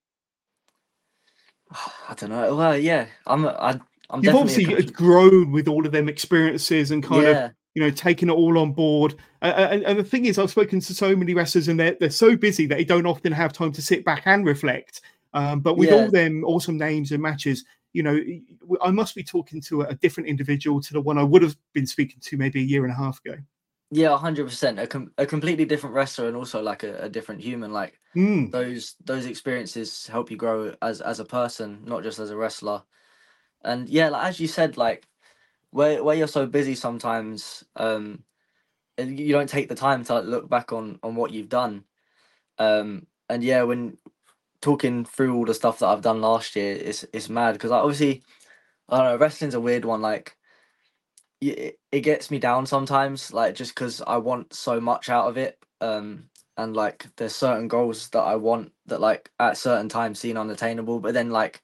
I don't know. Well, yeah, I'm I, I'm You've definitely a obviously complete. grown with all of them experiences and kind of Yeah, you know taken it all on board. Uh, and, and the thing is, I've spoken to so many wrestlers, and they're they're so busy that they don't often have time to sit back and reflect. Um, but with all yeah, them awesome names and matches, you know, I must be talking to a, a different individual to the one I would have been speaking to maybe a year and a half ago. yeah, a hundred percent. A com- a completely different wrestler and also like a, a different human. Like Mm, those those experiences help you grow as as a person, not just as a wrestler. And yeah, like as you said, like where where you're so busy sometimes, um, and you don't take the time to like, look back on on what you've done. Um, and yeah, when talking through all the stuff that I've done last year, it's it's mad because like obviously I don't know, wrestling's a weird one. Like y- it, it gets me down sometimes, like just because I want so much out of it. Um, and like there's certain goals that I want that like at certain times seem unattainable, but then like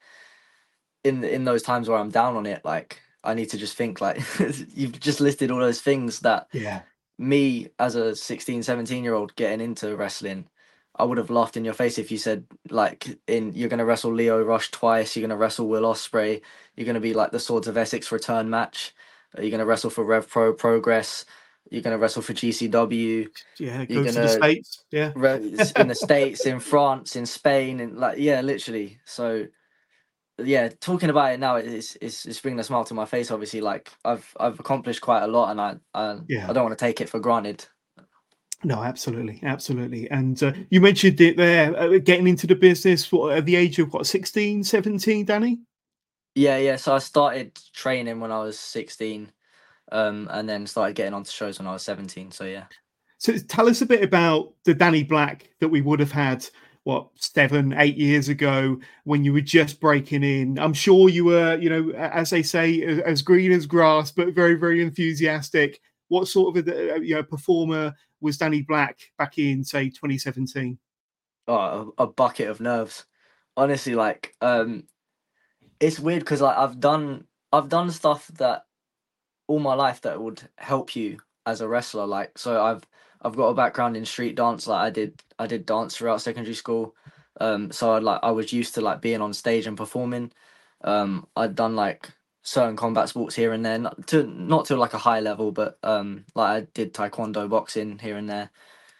in in those times where I'm down on it, like I need to just think like you've just listed all those things that yeah, me as a sixteen, seventeen year old getting into wrestling, I would have laughed in your face if you said like in you're gonna wrestle Leo Rush twice, you're gonna wrestle Will Ospreay, you're gonna be like the Swords of Essex return match, uh, you're gonna wrestle for Rev Pro Progress, you're gonna wrestle for G C W, yeah. you're Go to the gonna states. Yeah. re- in the States, in France, in Spain, and like yeah, literally. So yeah, talking about it now, it's it's it's bringing a smile to my face. Obviously, like I've I've accomplished quite a lot, and I I, I Yeah. don't want to take it for granted. No, absolutely, absolutely. And uh, you mentioned it there, uh, getting into the business what, at the age of what, sixteen, seventeen, Danny? Yeah, yeah. So I started training when I was sixteen, um, and then started getting onto shows when I was seventeen. So yeah. So tell us a bit about the Danny Black that we would have had, what, seven, eight years ago when you were just breaking in. I'm sure you were, you know, a- as they say, a- as green as grass, but very, very enthusiastic. What sort of a, uh, you know, performer was Danny Black back in, say, twenty seventeen? Oh, a, a bucket of nerves. Honestly, like um, it's weird because like I've done I've done stuff that all my life that would help you as a wrestler. Like so I've I've got a background in street dance. Like I did I did dance throughout secondary school. Um so I like I was used to like being on stage and performing. Um I'd done like certain combat sports here and there, not to not to like a high level, but um like I did taekwondo, boxing here and there.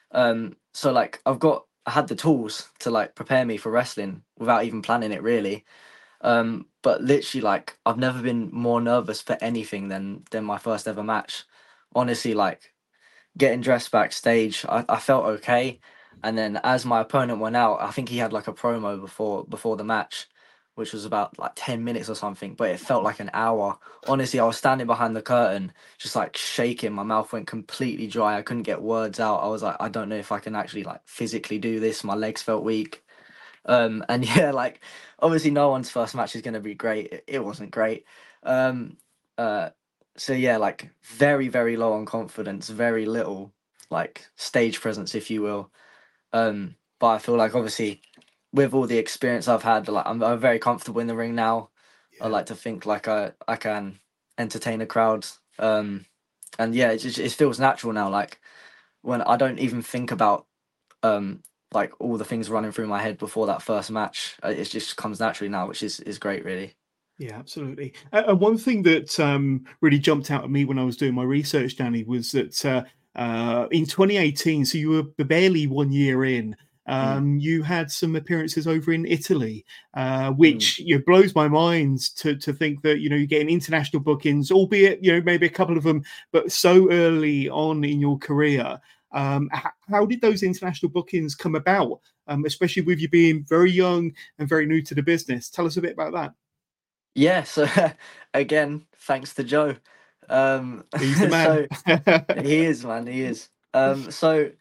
Um so like I've got I had the tools to like prepare me for wrestling without even planning it really. Um, but literally, like, I've never been more nervous for anything than than my first ever match. Honestly, like getting dressed backstage, I, I felt okay. And then as my opponent went out, I think he had like a promo before before the match, which was about like ten minutes or something, but it felt like an hour. Honestly, I was standing behind the curtain, just like shaking. My mouth went completely dry. I couldn't get words out. I was like, I don't know if I can actually like physically do this. My legs felt weak. Um, and yeah, like obviously no one's first match is gonna be great. It, it wasn't great. Um, uh, so yeah, like very, very low on confidence, very little like stage presence, if you will. Um, but I feel like obviously with all the experience I've had, like I'm, I'm very comfortable in the ring now. I Yeah. like to think like I I can entertain a crowd. Um, and yeah, it just it feels natural now. Like when I don't even think about um like all the things running through my head before that first match. uh, It just comes naturally now, which is is great, really. Yeah, absolutely. Uh, and one thing that um, really jumped out at me when I was doing my research, Danny, was that uh, uh, in twenty eighteen, so you were barely one year in, Mm, um, you had some appearances over in Italy, uh, mm. which you know, blows my mind to to think that you know you're getting international bookings, albeit you know maybe a couple of them, but so early on in your career. Um, h- how did those international bookings come about, um, especially with you being very young and very new to the business? Tell us a bit about that. Yeah, so again, thanks to Joe. Um, He's the man. so he is, man, he is. Um, so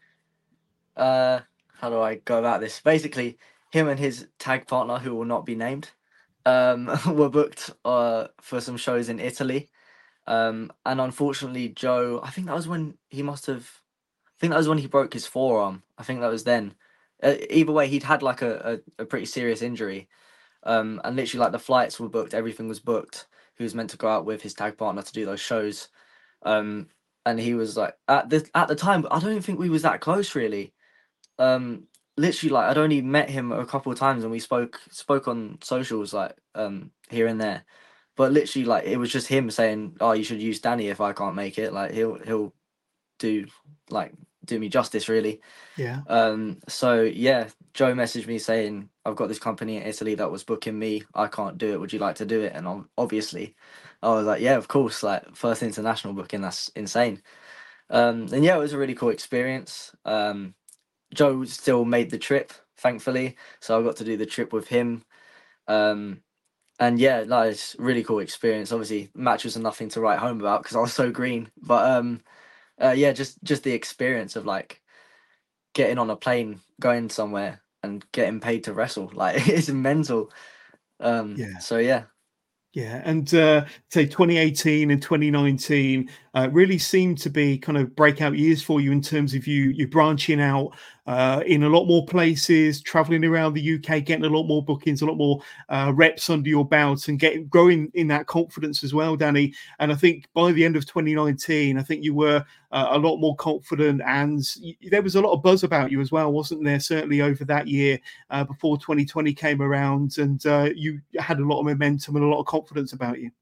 uh, how do I go about this? Basically, him and his tag partner, who will not be named, um, were booked uh for some shows in Italy. Um, and unfortunately, Joe, I think that was when he must have, I think that was when he broke his forearm. I think that was then. Uh, either way, he'd had like a, a, a pretty serious injury. Um, and literally, like the flights were booked, everything was booked. He was meant to go out with his tag partner to do those shows. Um, and he was like at the at the time, I don't think we was that close really. Um, literally, like I'd only met him a couple of times, and we spoke spoke on socials like um here and there. But literally, like it was just him saying, "Oh, you should use Danny if I can't make it. Like he'll he'll do like do me justice really." Yeah. Um, so yeah, Joe messaged me saying, "I've got this company in Italy that was booking me. I can't do it. Would you like to do it?" And ob- obviously, I was like, "Yeah, of course." Like first international booking, that's insane. Um, and yeah, it was a really cool experience. Um, Joe still made the trip, thankfully, so I got to do the trip with him. Um, and yeah, no, it's a really cool experience. Obviously, matches are nothing to write home about because I was so green. But um, uh, yeah, just just the experience of like getting on a plane, going somewhere, and getting paid to wrestle. Like it's mental. Um, Yeah. so yeah, Yeah, and uh, say twenty eighteen and twenty nineteen uh, really seemed to be kind of breakout years for you in terms of you you branching out uh, in a lot more places, traveling around the U K, getting a lot more bookings, a lot more uh, reps under your belt, and getting growing in that confidence as well, Danny. And I think by the end of twenty nineteen, I think you were uh, a lot more confident, and y- there was a lot of buzz about you as well, wasn't there? Certainly over that year uh, before twenty twenty came around, and uh, you had a lot of momentum and a lot of confidence about you.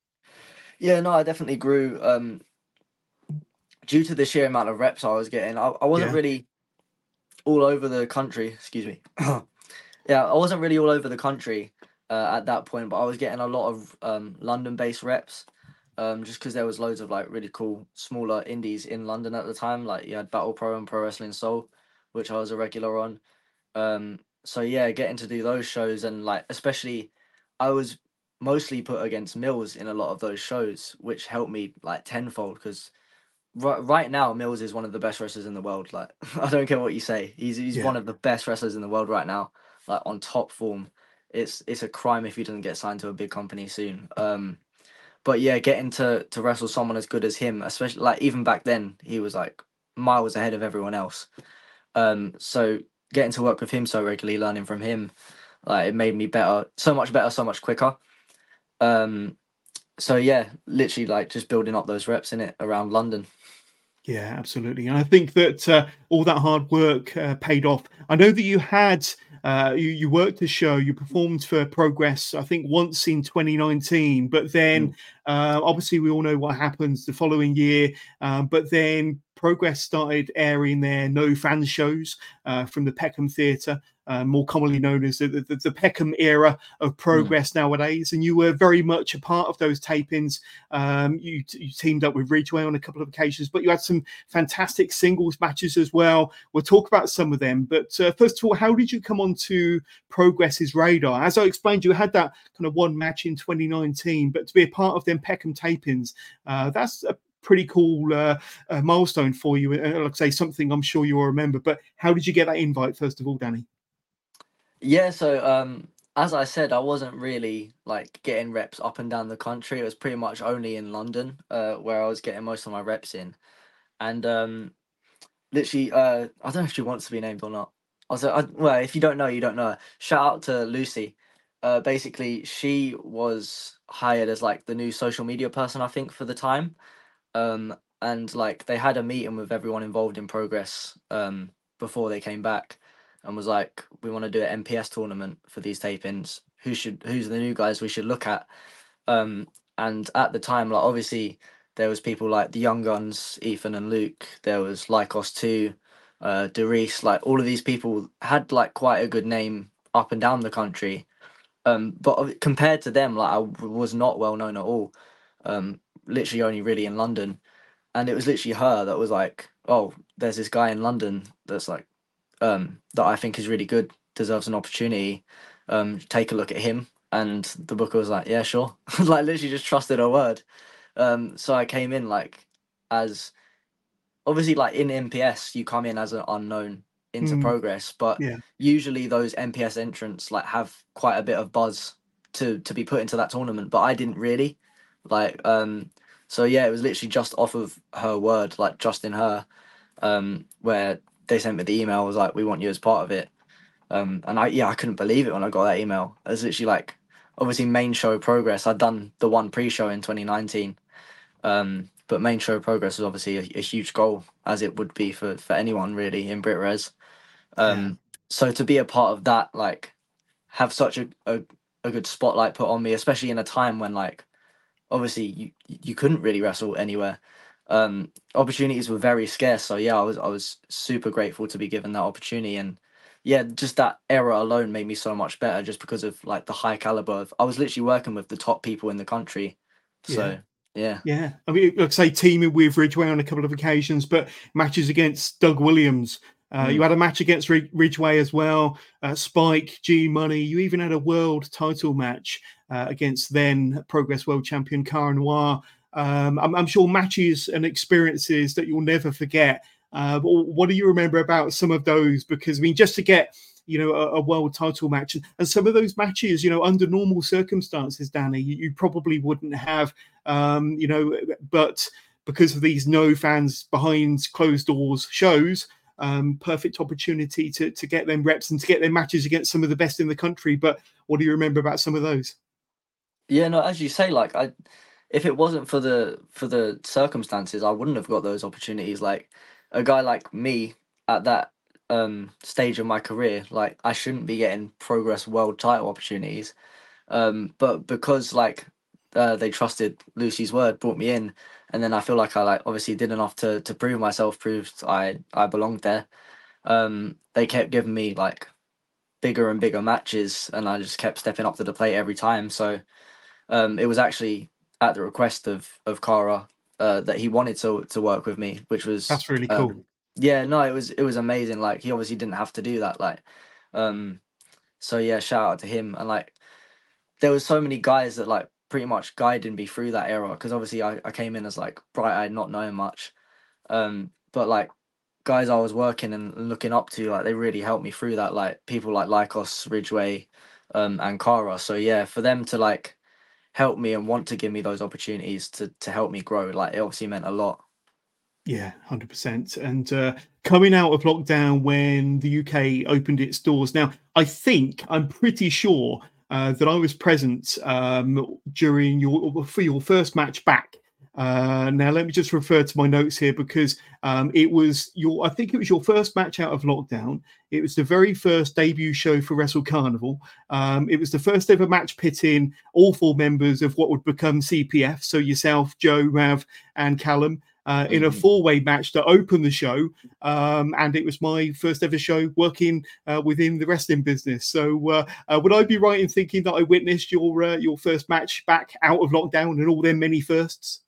yeah, no, I definitely grew. Um, due to the sheer amount of reps I was getting, I, I wasn't Yeah, really all over the country. Excuse me. Yeah, I wasn't really all over the country uh, at that point, but I was getting a lot of um, London-based reps, um, just because there was loads of like really cool smaller indies in London at the time. Like you had Battle Pro and Pro Wrestling Soul, which I was a regular on. Um, so yeah, getting to do those shows and like especially, I was mostly put against Mills in a lot of those shows, which helped me like tenfold because right right now Mills is one of the best wrestlers in the world. Like I don't care what you say, he's he's yeah, one of the best wrestlers in the world right now, like on top form. It's it's a crime if he doesn't get signed to a big company soon. Um, but yeah, getting to to wrestle someone as good as him, especially like even back then, he was like miles ahead of everyone else. Um, so getting to work with him so regularly, learning from him, like it made me better, so much better, so much quicker. Um, so yeah, literally like just building up those reps in it around London. yeah, absolutely. And I think that uh, all that hard work uh, paid off. I know that you had uh, you, you worked the show, you performed for Progress, I think once in twenty nineteen, but then Mm, uh, obviously we all know what happens the following year. Um, but then Progress started airing their no fan shows uh, from the Peckham Theatre, uh, more commonly known as the, the, the Peckham era of mm. Progress nowadays. And you were very much a part of those tapings. Um, you, you teamed up with Ridgeway on a couple of occasions, but you had some fantastic singles matches as well. We'll talk about some of them. But uh, first of all, how did you come onto Progress's radar? As I explained, you had that kind of one match in twenty nineteen, but to be a part of them Peckham tapings, uh, that's a pretty cool uh, uh, milestone for you. And like I say, something I'm sure you'll remember. But how did you get that invite, first of all, Danny? Yeah, so um, as I said, I wasn't really like getting reps up and down the country. It was pretty much only in London, uh, where I was getting most of my reps in. And um, literally, uh, I don't know if she wants to be named or not. Also, I, well, if you don't know, you don't know her. Shout out to Lucy. uh, basically she was hired as like the new social media person, I think, for the time. Um, and like they had a meeting with everyone involved in Progress um before they came back, and was like, we want to do an M P S tournament for these tapings. Who should who's the new guys we should look at? Um, and at the time, like obviously there was people like the Young Guns, Ethan and Luke. There was Lycos two, uh, Derice. Like all of these people had like quite a good name up and down the country. Um, but of- compared to them, like I w- was not well known at all. Um, literally only really in London, and it was literally her that was like, "Oh, there's this guy in London that's like, um, that I think is really good, deserves an opportunity. Um, take a look at him." And the booker was like, "Yeah, sure." Like literally just trusted her word. Um, so I came in like as obviously like in M P S you come in as an unknown into Mm, Progress, but yeah, usually those M P S entrants like have quite a bit of buzz to to be put into that tournament, but I didn't really like um so yeah, it was literally just off of her word, like just in her, um where they sent me the email, was like, we want you as part of it. Um and I yeah, I couldn't believe it when I got that email. It was literally like obviously main show Progress. I'd done the one pre-show in twenty nineteen, um, but main show Progress was obviously a, a huge goal, as it would be for, for anyone really in BritRes. yeah. Um, so to be a part of that, like, have such a, a, a good spotlight put on me, especially in a time when, like, obviously you you couldn't really wrestle anywhere. Um, opportunities were very scarce. So yeah, I was I was super grateful to be given that opportunity, and yeah, just that era alone made me so much better, just because of like the high caliber of. I was literally working with the top people in the country, Yeah. so yeah. Yeah, I mean, like I say, teaming with Ridgeway on a couple of occasions, but matches against Doug Williams. Uh, you Mm. had a match against Rid- Ridgeway as well. Uh, Spike, G Money. You even had a world title match uh, against then Progress World Champion Cara Noir. Um, I'm, I'm sure matches and experiences that you'll never forget. Uh, but what do you remember about some of those? Because I mean, just to get you know a, a world title match, and some of those matches, you know, under normal circumstances, Danny, you, you probably wouldn't have um, you know, but because of these no fans behind closed doors shows, um, perfect opportunity to to get them reps and to get their matches against some of the best in the country. But what do you remember about some of those? Yeah, no, as you say, like I, if it wasn't for the for the circumstances, I wouldn't have got those opportunities. Like a guy like me at that um stage of my career, like I shouldn't be getting Progress World title opportunities. Um, but because like uh, they trusted Lucy's word, brought me in, and then I feel like I like obviously did enough to to prove myself, proved I I belonged there. Um, they kept giving me like bigger and bigger matches, and I just kept stepping up to the plate every time. So um, it was actually at the request of of Kara uh, that he wanted to to work with me, which was That's really cool. um, yeah, no, it was it was amazing. Like he obviously didn't have to do that. Like um, so yeah, shout out to him. And like there was so many guys that like pretty much guided me through that era, because obviously I, I came in as like bright eyed, not knowing much. Um, but like guys I was working and looking up to, like they really helped me through that. Like people like Lycos, Ridgeway, um, and Kara. So yeah, for them to like help me and want to give me those opportunities to to help me grow, like it obviously meant a lot. Yeah, one hundred percent. And uh, coming out of lockdown when the U K opened its doors. Now, I think, I'm pretty sure uh, that I was present um, during your for your first match back. Uh, now, let me just refer to my notes here because um, it was your, I think it was your first match out of lockdown. It was the very first debut show for Wrestle Carnival. Um, it was the first ever match pitting all four members of what would become C P F. So yourself, Joe, Rav, and Callum uh, in a Mm. four-way match to open the show, um, and it was my first ever show working uh, within the wrestling business. So, uh, uh, would I be right in thinking that I witnessed your uh, your first match back out of lockdown and all their many firsts?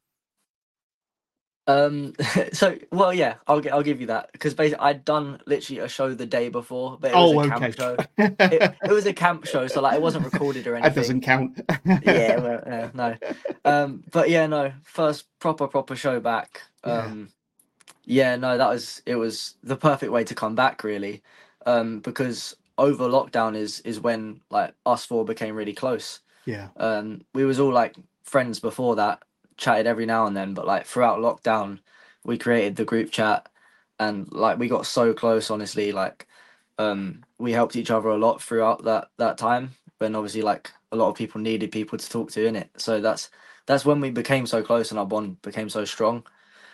Um, so well, yeah, I'll gi- I'll give you that, because basically I'd done literally a show the day before, but it was a Oh, camp okay. show. It it was a camp show, so like it wasn't recorded or That doesn't anything. count. Yeah, well, uh, no. Um, but yeah, no, first proper proper show back. Yeah, Um, yeah, no, that was it was the perfect way to come back, really. Um, because over lockdown is is when like us four became really close. yeah, Um, we was all like friends before that, chatted every now and then, but like throughout lockdown, we created the group chat, and like we got so close. Honestly, like um, we helped each other a lot throughout that that time. when obviously like a lot of people needed people to talk to in it. So that's that's when we became so close and our bond became so strong.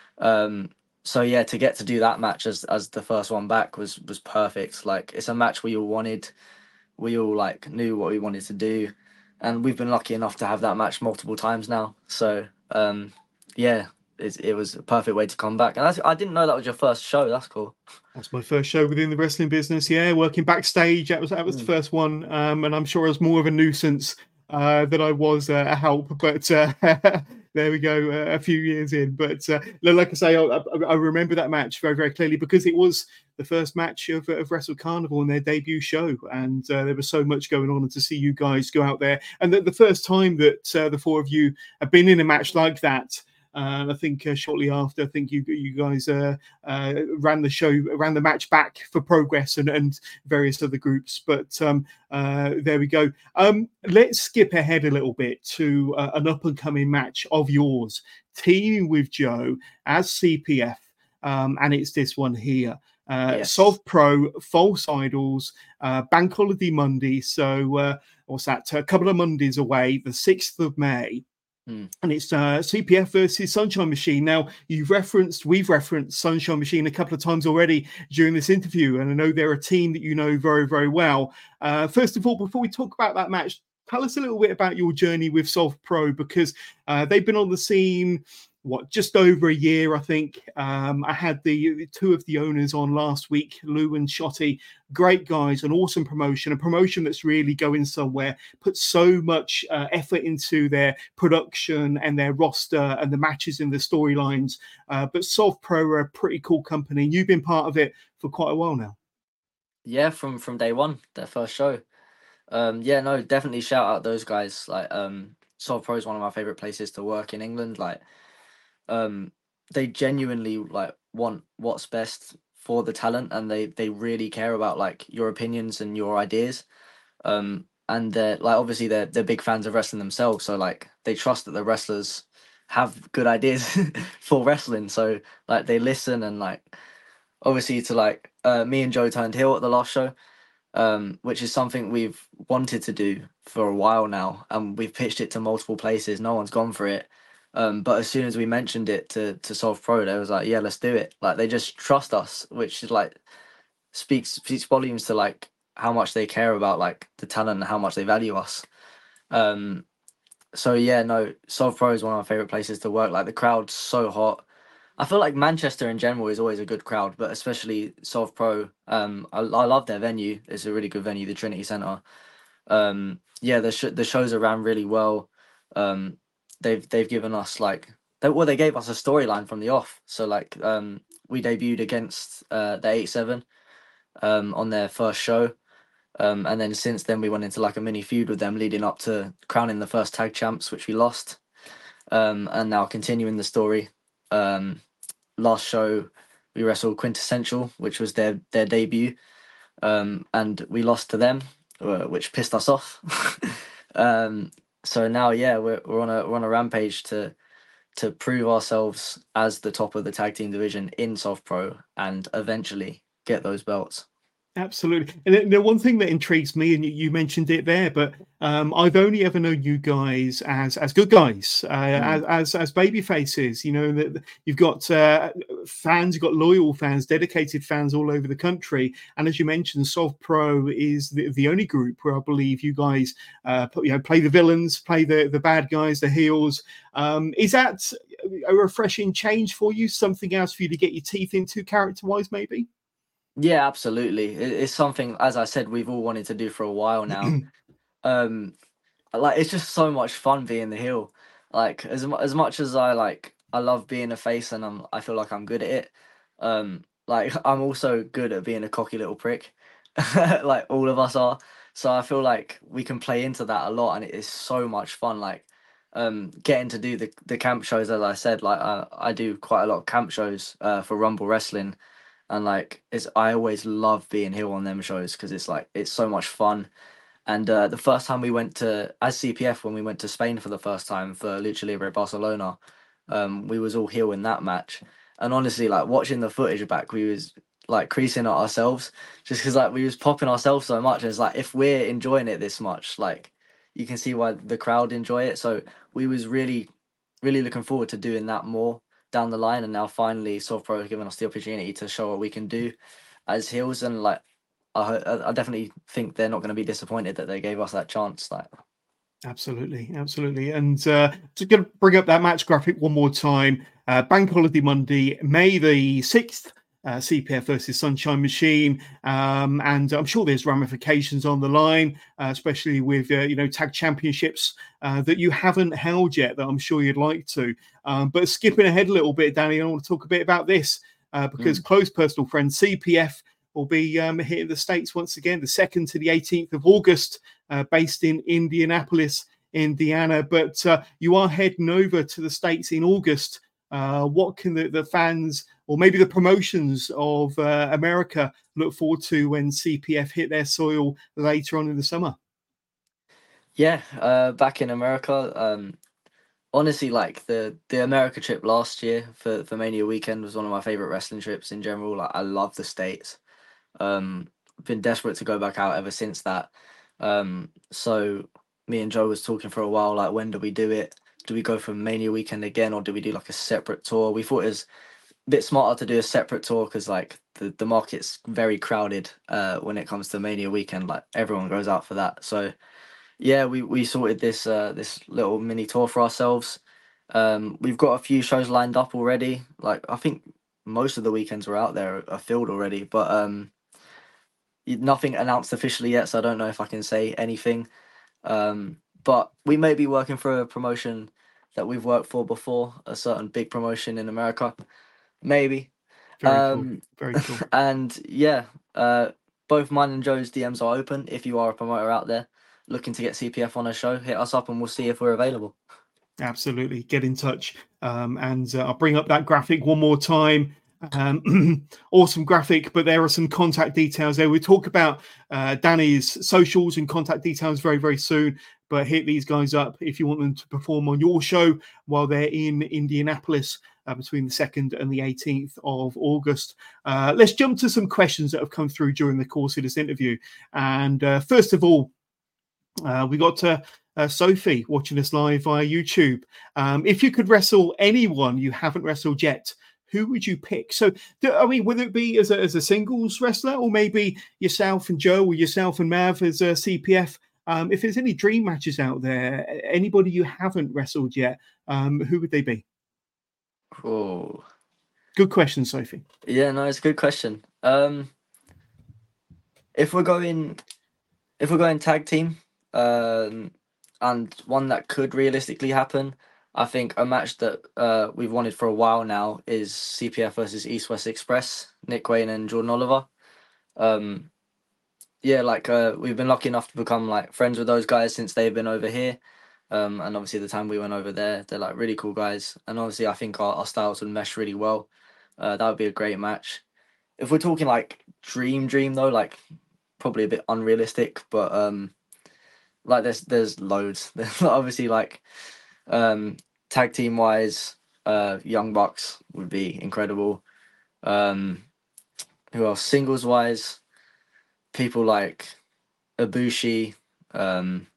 Um, so yeah, to get to do that match as as the first one back was was perfect. Like it's a match we all wanted. We all like knew what we wanted to do, and we've been lucky enough to have that match multiple times now. So um, yeah, it it was a perfect way to come back. And I, I didn't know that was your first show. That's cool. That's my first show within the wrestling business. Yeah, working backstage. That was that was the Mm. first one, um, and I'm sure it was more of a nuisance uh, than I was uh, a help. But uh, there we go, uh, a few years in. But uh, like I say, I, I I remember that match very very clearly because it was the first match of, of Wrestle Carnival and their debut show, and uh, there was so much going on. And to see you guys go out there, and the, the first time that uh, the four of you have been in a match like that. Uh, and I think uh, shortly after, I think you you guys uh, uh, ran the show, ran the match back for Progress and, and various other groups. But um, uh, there we go. Um, let's skip ahead a little bit to uh, an up and coming match of yours, teaming with Joe as C P F, um, and it's this one here. Uh, Yes. Solve Pro, False Idols, uh, Bank Holiday Monday. So uh, what's that? A couple of Mondays away, the sixth of May. Mm. And it's uh, C P F versus Sunshine Machine. Now, you've referenced, we've referenced Sunshine Machine a couple of times already during this interview, and I know they're a team that you know very, very well. Uh, first of all, before we talk about that match, tell us a little bit about your journey with Solve Pro, because uh, they've been on the scene, what, just over a year, I think. Um, I had the, the two of the owners on last week, Lou and Shotty. Great guys, an awesome promotion, a promotion that's really going somewhere, put so much uh, effort into their production and their roster and the matches and the storylines. Uh, but Solve Pro are a pretty cool company. You've been part of it for quite a while now. Yeah, from from day one, their first show. Um, yeah, no, definitely shout out those guys. Like, um, Solve Pro is one of my favorite places to work in England. Like, um, they genuinely like want what's best for the talent, and they they really care about like your opinions and your ideas. Um, and they're like obviously they're they're big fans of wrestling themselves, so like they trust that the wrestlers have good ideas for wrestling. So like they listen, and like obviously to like uh, me and Joe turned heel at the last show, um, which is something we've wanted to do for a while now, and we've pitched it to multiple places. No one's gone for it. Um, but as soon as we mentioned it to to Solve Pro, they was like, "Yeah, let's do it." Like they just trust us, which is like speaks speaks volumes to like how much they care about like the talent and how much they value us. Um, so yeah, no, Solve Pro is one of my favorite places to work. Like the crowd's so hot. I feel like Manchester in general is always a good crowd, but especially Solve Pro. Um, I, I love their venue. It's a really good venue, the Trinity Centre. Um, yeah, the sh- the shows are ran really well. Um, they've they've given us like they, well, they gave us a storyline from the off. So like um, we debuted against uh, the eight seven um, on their first show. Um, and then since then we went into like a mini feud with them leading up to crowning the first tag champs, which we lost. Um, and now continuing the story. Um, last show we wrestled Quintessential, which was their their debut, um, and we lost to them, uh, which pissed us off. um, so now, yeah, we're we're on a we're on a rampage to to prove ourselves as the top of the tag team division in Solve Pro and eventually get those belts. Absolutely. And the, the one thing that intrigues me, and you, you mentioned it there, but um, I've only ever known you guys as as good guys, uh, Mm. as, as as baby faces. You know, that you've got uh, fans, you've got loyal fans, dedicated fans all over the country. And as you mentioned, Solve Pro is the, the only group where I believe you guys, uh, put, you know, play the villains, play the the bad guys, the heels. Um, is that a refreshing change for you? Something else for you to get your teeth into, character wise, maybe? Yeah, absolutely. It, it's something, as I said, we've all wanted to do for a while now. Um, like it's just so much fun being the heel. Like as mu- as much as I like, I love being a face, and I'm I feel like I'm good at it. Um, like I'm also good at being a cocky little prick, like all of us are. So I feel like we can play into that a lot, and it is so much fun. Like, um, getting to do the the camp shows, as I said, like I I do quite a lot of camp shows uh for Rumble Wrestling, and like it's I always love being here on them shows because it's like it's so much fun. And uh, the first time we went to as C P F, when we went to Spain for the first time for Lucha Libre Barcelona, um, we was all here in that match. And honestly, like watching the footage back, we was like creasing at ourselves, just because like we was popping ourselves so much. And it's like if we're enjoying it this much, like you can see why the crowd enjoy it. So we was really, really looking forward to doing that more down the line. And now finally, Soft Pro has given us the opportunity to show what we can do as heels. And like I, I definitely think they're not going to be disappointed that they gave us that chance. Like. Absolutely, absolutely. And uh, just going to bring up that match graphic one more time. Uh, Bank Holiday Monday, May the sixth, uh, C P F versus Sunshine Machine. Um, and I'm sure there's ramifications on the line, uh, especially with, uh, you know, tag championships uh, that you haven't held yet that I'm sure you'd like to. Um, but skipping ahead a little bit, Danny, I want to talk a bit about this uh, because mm. close personal friend C P F will be um, hitting the States once again, the second to the eighteenth of August, uh, based in Indianapolis, Indiana. But uh, you are heading over to the States in August. Uh, what can the, the fans or maybe the promotions of uh, America look forward to when C P F hit their soil later on in the summer? Yeah, uh, back in America, um, honestly, like the the America trip last year for, for Mania weekend was one of my favorite wrestling trips in general. Like I love the States. Um, been desperate to go back out ever since that. Um, so me and Joe was talking for a while, like when do we do it? Do we go for Mania weekend again, or do we do like a separate tour? We thought it was a bit smarter to do a separate tour because like the, the market's very crowded uh, when it comes to Mania weekend. Like everyone goes out for that. So yeah, we, we sorted this uh, this little mini tour for ourselves. Um, we've got a few shows lined up already. Like I think most of the weekends are out there are filled already, but um, nothing announced officially yet, so I don't know if I can say anything. Um, but we may be working for a promotion that we've worked for before, a certain big promotion in America, maybe. Very um, cool. Very cool. And yeah, uh, both mine and Joe's D Ms are open. If you are a promoter out there looking to get C P F on a show, hit us up and we'll see if we're available. Absolutely, get in touch. Um, and uh, I'll bring up that graphic one more time. Um, awesome graphic, but there are some contact details there. We'll talk about uh, Danny's socials and contact details very, very soon. But hit these guys up if you want them to perform on your show while they're in Indianapolis uh, between the second and the eighteenth of August. Uh, let's jump to some questions that have come through during the course of this interview. And uh, first of all, uh, we got to Uh, Sophie watching us live via YouTube. Um, if you could wrestle anyone you haven't wrestled yet, who would you pick? So, I mean, whether it be as a, as a singles wrestler or maybe yourself and Joe or yourself and Mav as a C P F, um, if there's any dream matches out there, anybody you haven't wrestled yet, um, who would they be? Oh, good question, Sophie. Yeah, no, it's a good question. Um, if we're going, if we're going tag team, um, and one that could realistically happen, I think a match that uh, we've wanted for a while now is C P F versus East West Express, Nick Wayne and Jordan Oliver. Um, yeah, like uh, we've been lucky enough to become like friends with those guys since they've been over here. Um, and obviously the time we went over there, they're like really cool guys. And obviously I think our, our styles would mesh really well. Uh, that would be a great match. If we're talking like dream dream though, like probably a bit unrealistic, but um, like there's there's loads. There's obviously like um, tag team wise, uh, Young Bucks would be incredible. Um, who else? Singles wise, people like Ibushi, um,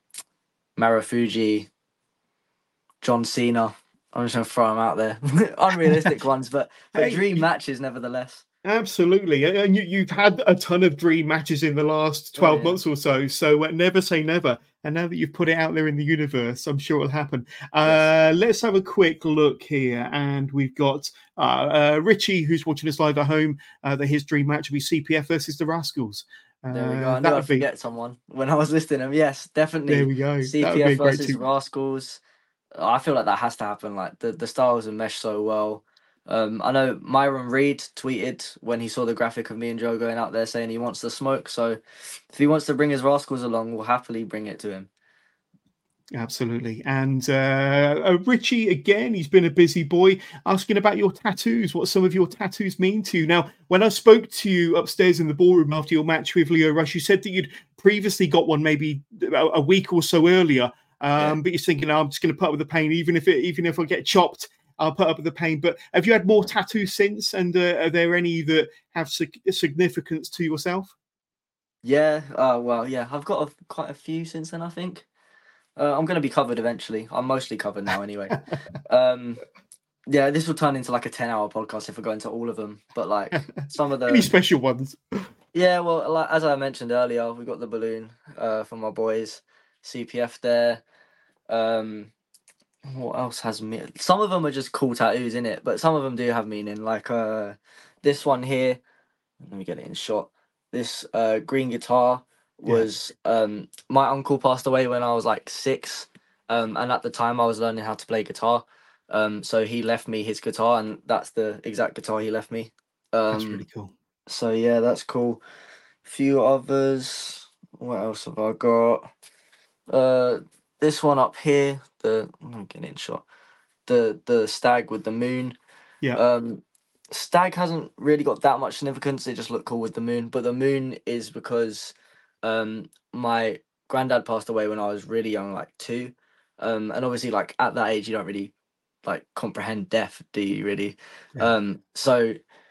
Marufuji, John Cena. I'm just gonna throw them out there. Unrealistic ones, but, but hey, dream matches nevertheless. Absolutely, and you, you've had a ton of dream matches in the last twelve oh, yeah. months or so. So uh, never say never. And now that you've put it out there in the universe, I'm sure it'll happen. Uh, yes. Let's have a quick look here, and we've got uh, uh, Richie, who's watching us live at home. Uh, that his dream match will be C P F versus the Rascals. Uh, there we go. I knew I'd forget be... someone when I was listing them. Yes, definitely. There we go. C P F versus Rascals. I feel like that has to happen. Like the, the styles are meshed so well. Um, I know Myron Reed tweeted when he saw the graphic of me and Joe going out there saying he wants the smoke. So if he wants to bring his Rascals along, we'll happily bring it to him. Absolutely. And uh, uh, Richie, again, he's been a busy boy, asking about your tattoos, what some of your tattoos mean to you. Now, when I spoke to you upstairs in the ballroom after your match with Lio Rush, you said that you'd previously got one maybe a, a week or so earlier. Um, yeah. But you're thinking, oh, I'm just going to put up with the pain, even if it, even if I get chopped I'll put up with the pain. But have you had more tattoos since? And uh, are there any that have sig- significance to yourself? Yeah, uh, well, yeah, I've got a, quite a few since then, I think. Uh, I'm going to be covered eventually. I'm mostly covered now anyway. um, yeah, this will turn into like a ten hour podcast if I go into all of them. But like some of Any the, special ones? yeah, well, like, as I mentioned earlier, we got the balloon uh, from my boys, C P F there. Um, what else has me? Some of them are just cool tattoos in it, but some of them do have meaning. Like uh, this one here. Let me get it in shot. This uh, green guitar Yeah, was um, my uncle passed away when I was like six, um, and at the time I was learning how to play guitar. Um, so he left me his guitar, and that's the exact guitar he left me. that's really Um, cool. so yeah, that's cool. Few others. What else have I got? Uh, this one up here. The I'm getting in shot. The the stag with the moon. Yeah, Um, Stag hasn't really got that much significance. They just look cool with the moon. But the moon is because um, my granddad passed away when I was really young, like two. Um, and obviously, like at that age, you don't really like comprehend death, do you? Really? yeah. Um, so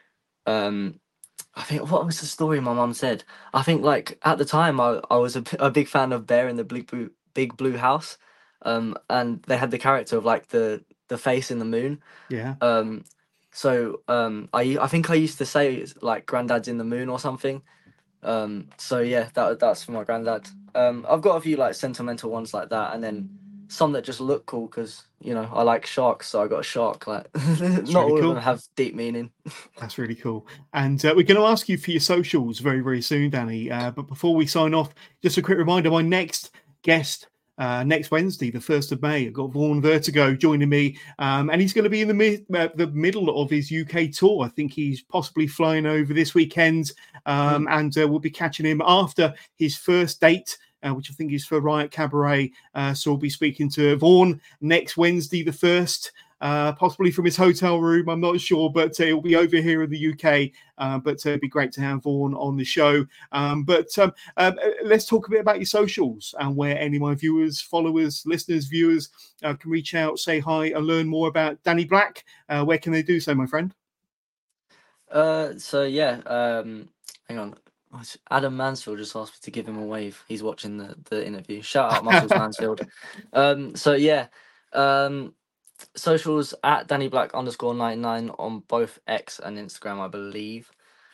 um, I think what was the story my mum said? I think like at the time, I I was a, b- a big fan of Bear in the Big Blue Big Blue House. Um, and they had the character of like the the face in the moon. Yeah. Um, so um, I I think I used to say it's like granddad's in the moon or something. Um, so yeah, that that's for my granddad. Um, I've got a few like sentimental ones like that, and then some that just look cool because you know I like sharks, so I got a shark. Like That's not really all of them cool. have deep meaning. That's really cool. And uh, we're going to ask you for your socials very, very soon, Danny. Uh, but before we sign off, just a quick reminder, my next guest uh, next Wednesday, the first of May, I've got Vaughan Vertigo joining me. Um, and he's going to be in the, mi- uh, the middle of his U K tour. I think he's possibly flying over this weekend. Um, Mm. and uh, we'll be catching him after his first date. Uh, which I think is for Riot Cabaret. Uh, so we'll be speaking to Vaughan next Wednesday, the first, uh, possibly from his hotel room. I'm not sure, but uh, it'll be over here in the U K. Uh, but uh, it'd be great to have Vaughan on the show. Um, but um, um, uh, let's talk a bit about your socials and where any of my viewers, followers, listeners, viewers uh, can reach out, say hi, and learn more about Danny Black. Uh, where can they do so, my friend? Uh, so yeah. Um, hang on. What's- Adam Mansfield just asked me to give him a wave. He's watching the the interview. Shout out Muscles Mansfield. Um, so yeah. Um, socials at Danny Black underscore ninety nine on both X and Instagram, I believe.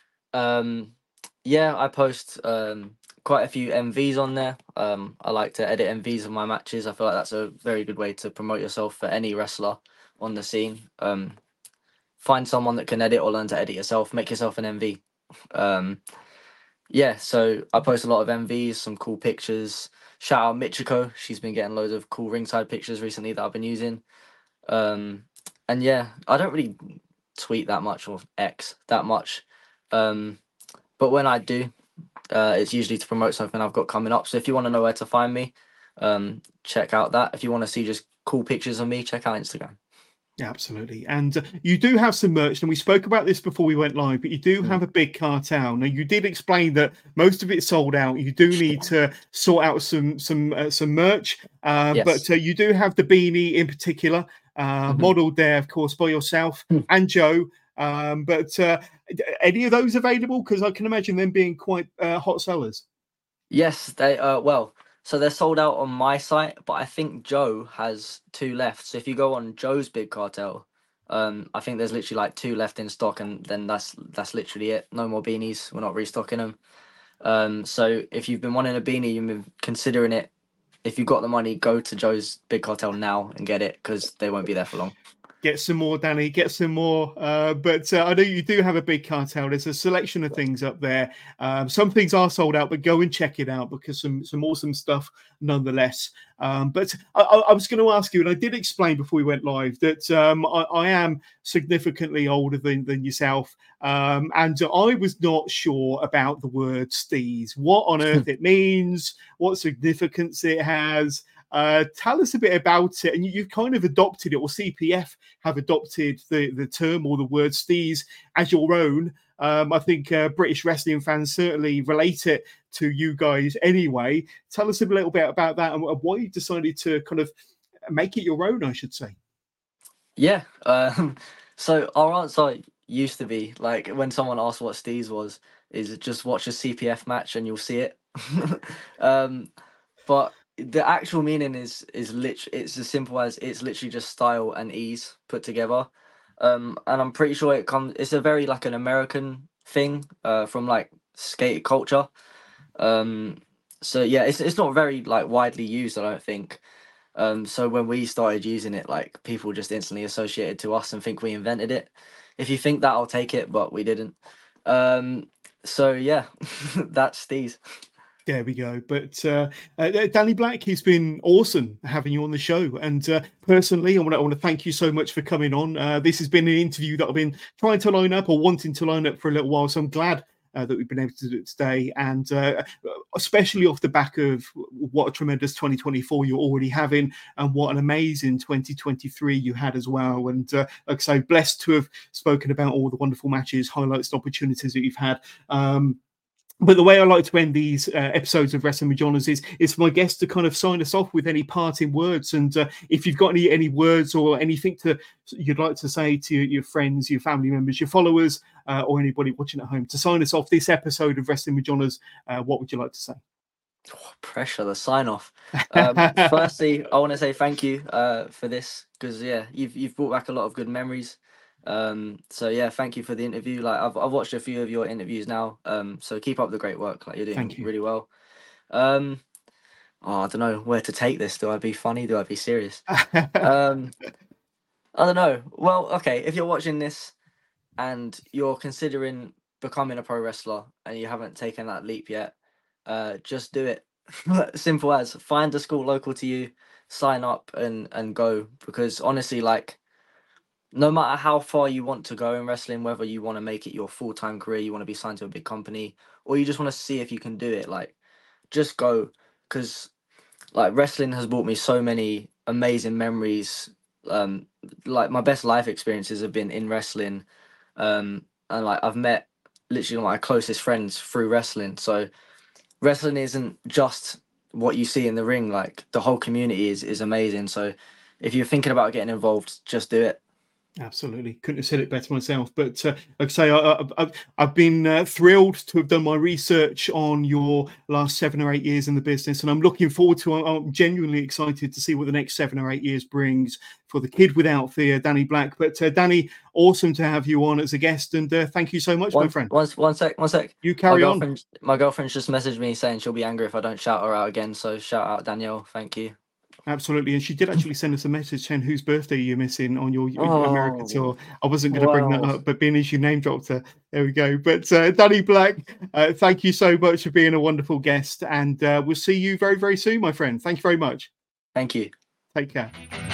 Um, yeah, I post um quite a few M Vs on there. Um, I like to edit M Vs of my matches. I feel like that's a very good way to promote yourself for any wrestler on the scene. Um, find someone that can edit or learn to edit yourself. Make yourself an M V. Um, yeah, so I post a lot of M Vs, some cool pictures. Shout out Michiko. She's been getting loads of cool ringside pictures recently that I've been using. Um, and yeah, I don't really tweet that much or X that much. Um, but when I do, uh, it's usually to promote something I've got coming up. So if you want to know where to find me, um, check out that. If you want to see just cool pictures of me, check out Instagram. Yeah, absolutely. And uh, you do have some merch, and we spoke about this before we went live, but you do have Mm. a big cartel. Now, you did explain that most of it's sold out. You do need to sort out some some uh, some merch, uh, Yes. but uh, you do have the beanie in particular, uh, Mhm. modeled there, of course, by yourself Mm. and Joe. Um, but uh, d- any of those available? Because I can imagine them being quite uh, hot sellers. Yes, they uh well, so they're sold out on my site, but I think Joe has two left. So if you go on Joe's Big Cartel, um, I think there's literally like two left in stock, and then that's that's literally it. No more beanies. We're not restocking them. Um, so if you've been wanting a beanie, you've been considering it. If you've got the money, go to Joe's Big Cartel now and get it because they won't be there for long. Get some more, Danny. Get some more. Uh, but uh, I know you do have a big cartel. There's a selection of things up there. Um, some things are sold out, but go and check it out because some some awesome stuff nonetheless. Um, but I, I I was going to ask you, and I did explain before we went live that um, I, I am significantly older than, than yourself, um, and I was not sure about the word steez, what on earth it means, what significance it has. Uh, tell us a bit about it. And you, you've kind of adopted it, or C P F have adopted the, the term or the word steez as your own. Um, I think uh, British wrestling fans certainly relate it to you guys anyway. Tell us a little bit about that and why you decided to kind of make it your own, I should say. Yeah. Um, so our answer used to be like when someone asked what Steez was, is just watch a C P F match and you'll see it. um, but the actual meaning is is lit. It's as simple as it's literally just style and ease put together. Um, and I'm pretty sure it comes. It's a very like an American thing, uh, from like skate culture. Um, so yeah, it's it's not very like widely used, I don't think. Um, so when we started using it, like people just instantly associated to us and think we invented it. If you think that, I'll take it, but we didn't. Um, so yeah, that's Steez. There we go. But uh, uh, Danny Black, it's been awesome having you on the show. And uh, personally, I want, to, I want to thank you so much for coming on. Uh, this has been an interview that I've been trying to line up or wanting to line up for a little while. So I'm glad uh, that we've been able to do it today. And uh, especially off the back of what a tremendous twenty twenty-four you're already having and what an amazing twenty twenty-three you had as well. And uh, like I say, blessed to have spoken about all the wonderful matches, highlights, and opportunities that you've had. Um, But the way I like to end these uh, episodes of Wrestling with Johners is, is for my guests to kind of sign us off with any parting words. And uh, if you've got any any words or anything to you'd like to say to your friends, your family members, your followers, uh, or anybody watching at home to sign us off this episode of Wrestling with Johners, uh, what would you like to say? Oh, pressure, the sign off. Um, firstly, I want to say thank you uh, for this because yeah, you've you've brought back a lot of good memories. Um, so yeah, thank you for the interview. Like I've I've watched a few of your interviews now. Um, so keep up the great work. Like you're doing Thank you. really well. Um, oh, I don't know where to take this. Do I be funny? Do I be serious? um, I don't know. Well, okay, if you're watching this and you're considering becoming a pro wrestler and you haven't taken that leap yet, uh, just do it. Simple as find a school local to you, sign up and and go. Because honestly, like no matter how far you want to go in wrestling, whether you want to make it your full time career, you want to be signed to a big company, or you just want to see if you can do it, like just go. Because like wrestling has brought me so many amazing memories. Um, like my best life experiences have been in wrestling, um, and like I've met literally my closest friends through wrestling. So wrestling isn't just what you see in the ring. Like the whole community is is amazing. So if you're thinking about getting involved, just do it. Absolutely, couldn't have said it better myself. But uh, like I say, I, I, I've, I've been uh, thrilled to have done my research on your last seven or eight years in the business, and I'm looking forward to. I'm genuinely excited to see what the next seven or eight years brings for the kid without fear, Danny Black. But uh, Danny, awesome to have you on as a guest, and uh, thank you so much, one, my friend. One, one sec, one sec. You carry my on. girlfriend, My girlfriend's just messaged me saying she'll be angry if I don't shout her out again. So shout out Danielle. Thank you. Absolutely, and she did actually send us a message saying whose birthday you're missing on your Oh, America tour. I wasn't going to bring that wow. up, but being as you name dropped her, there we go. But uh, Danny Black, uh, thank you so much for being a wonderful guest, and uh, we'll see you very, very soon, my friend. Thank you very much. Thank you. Take care.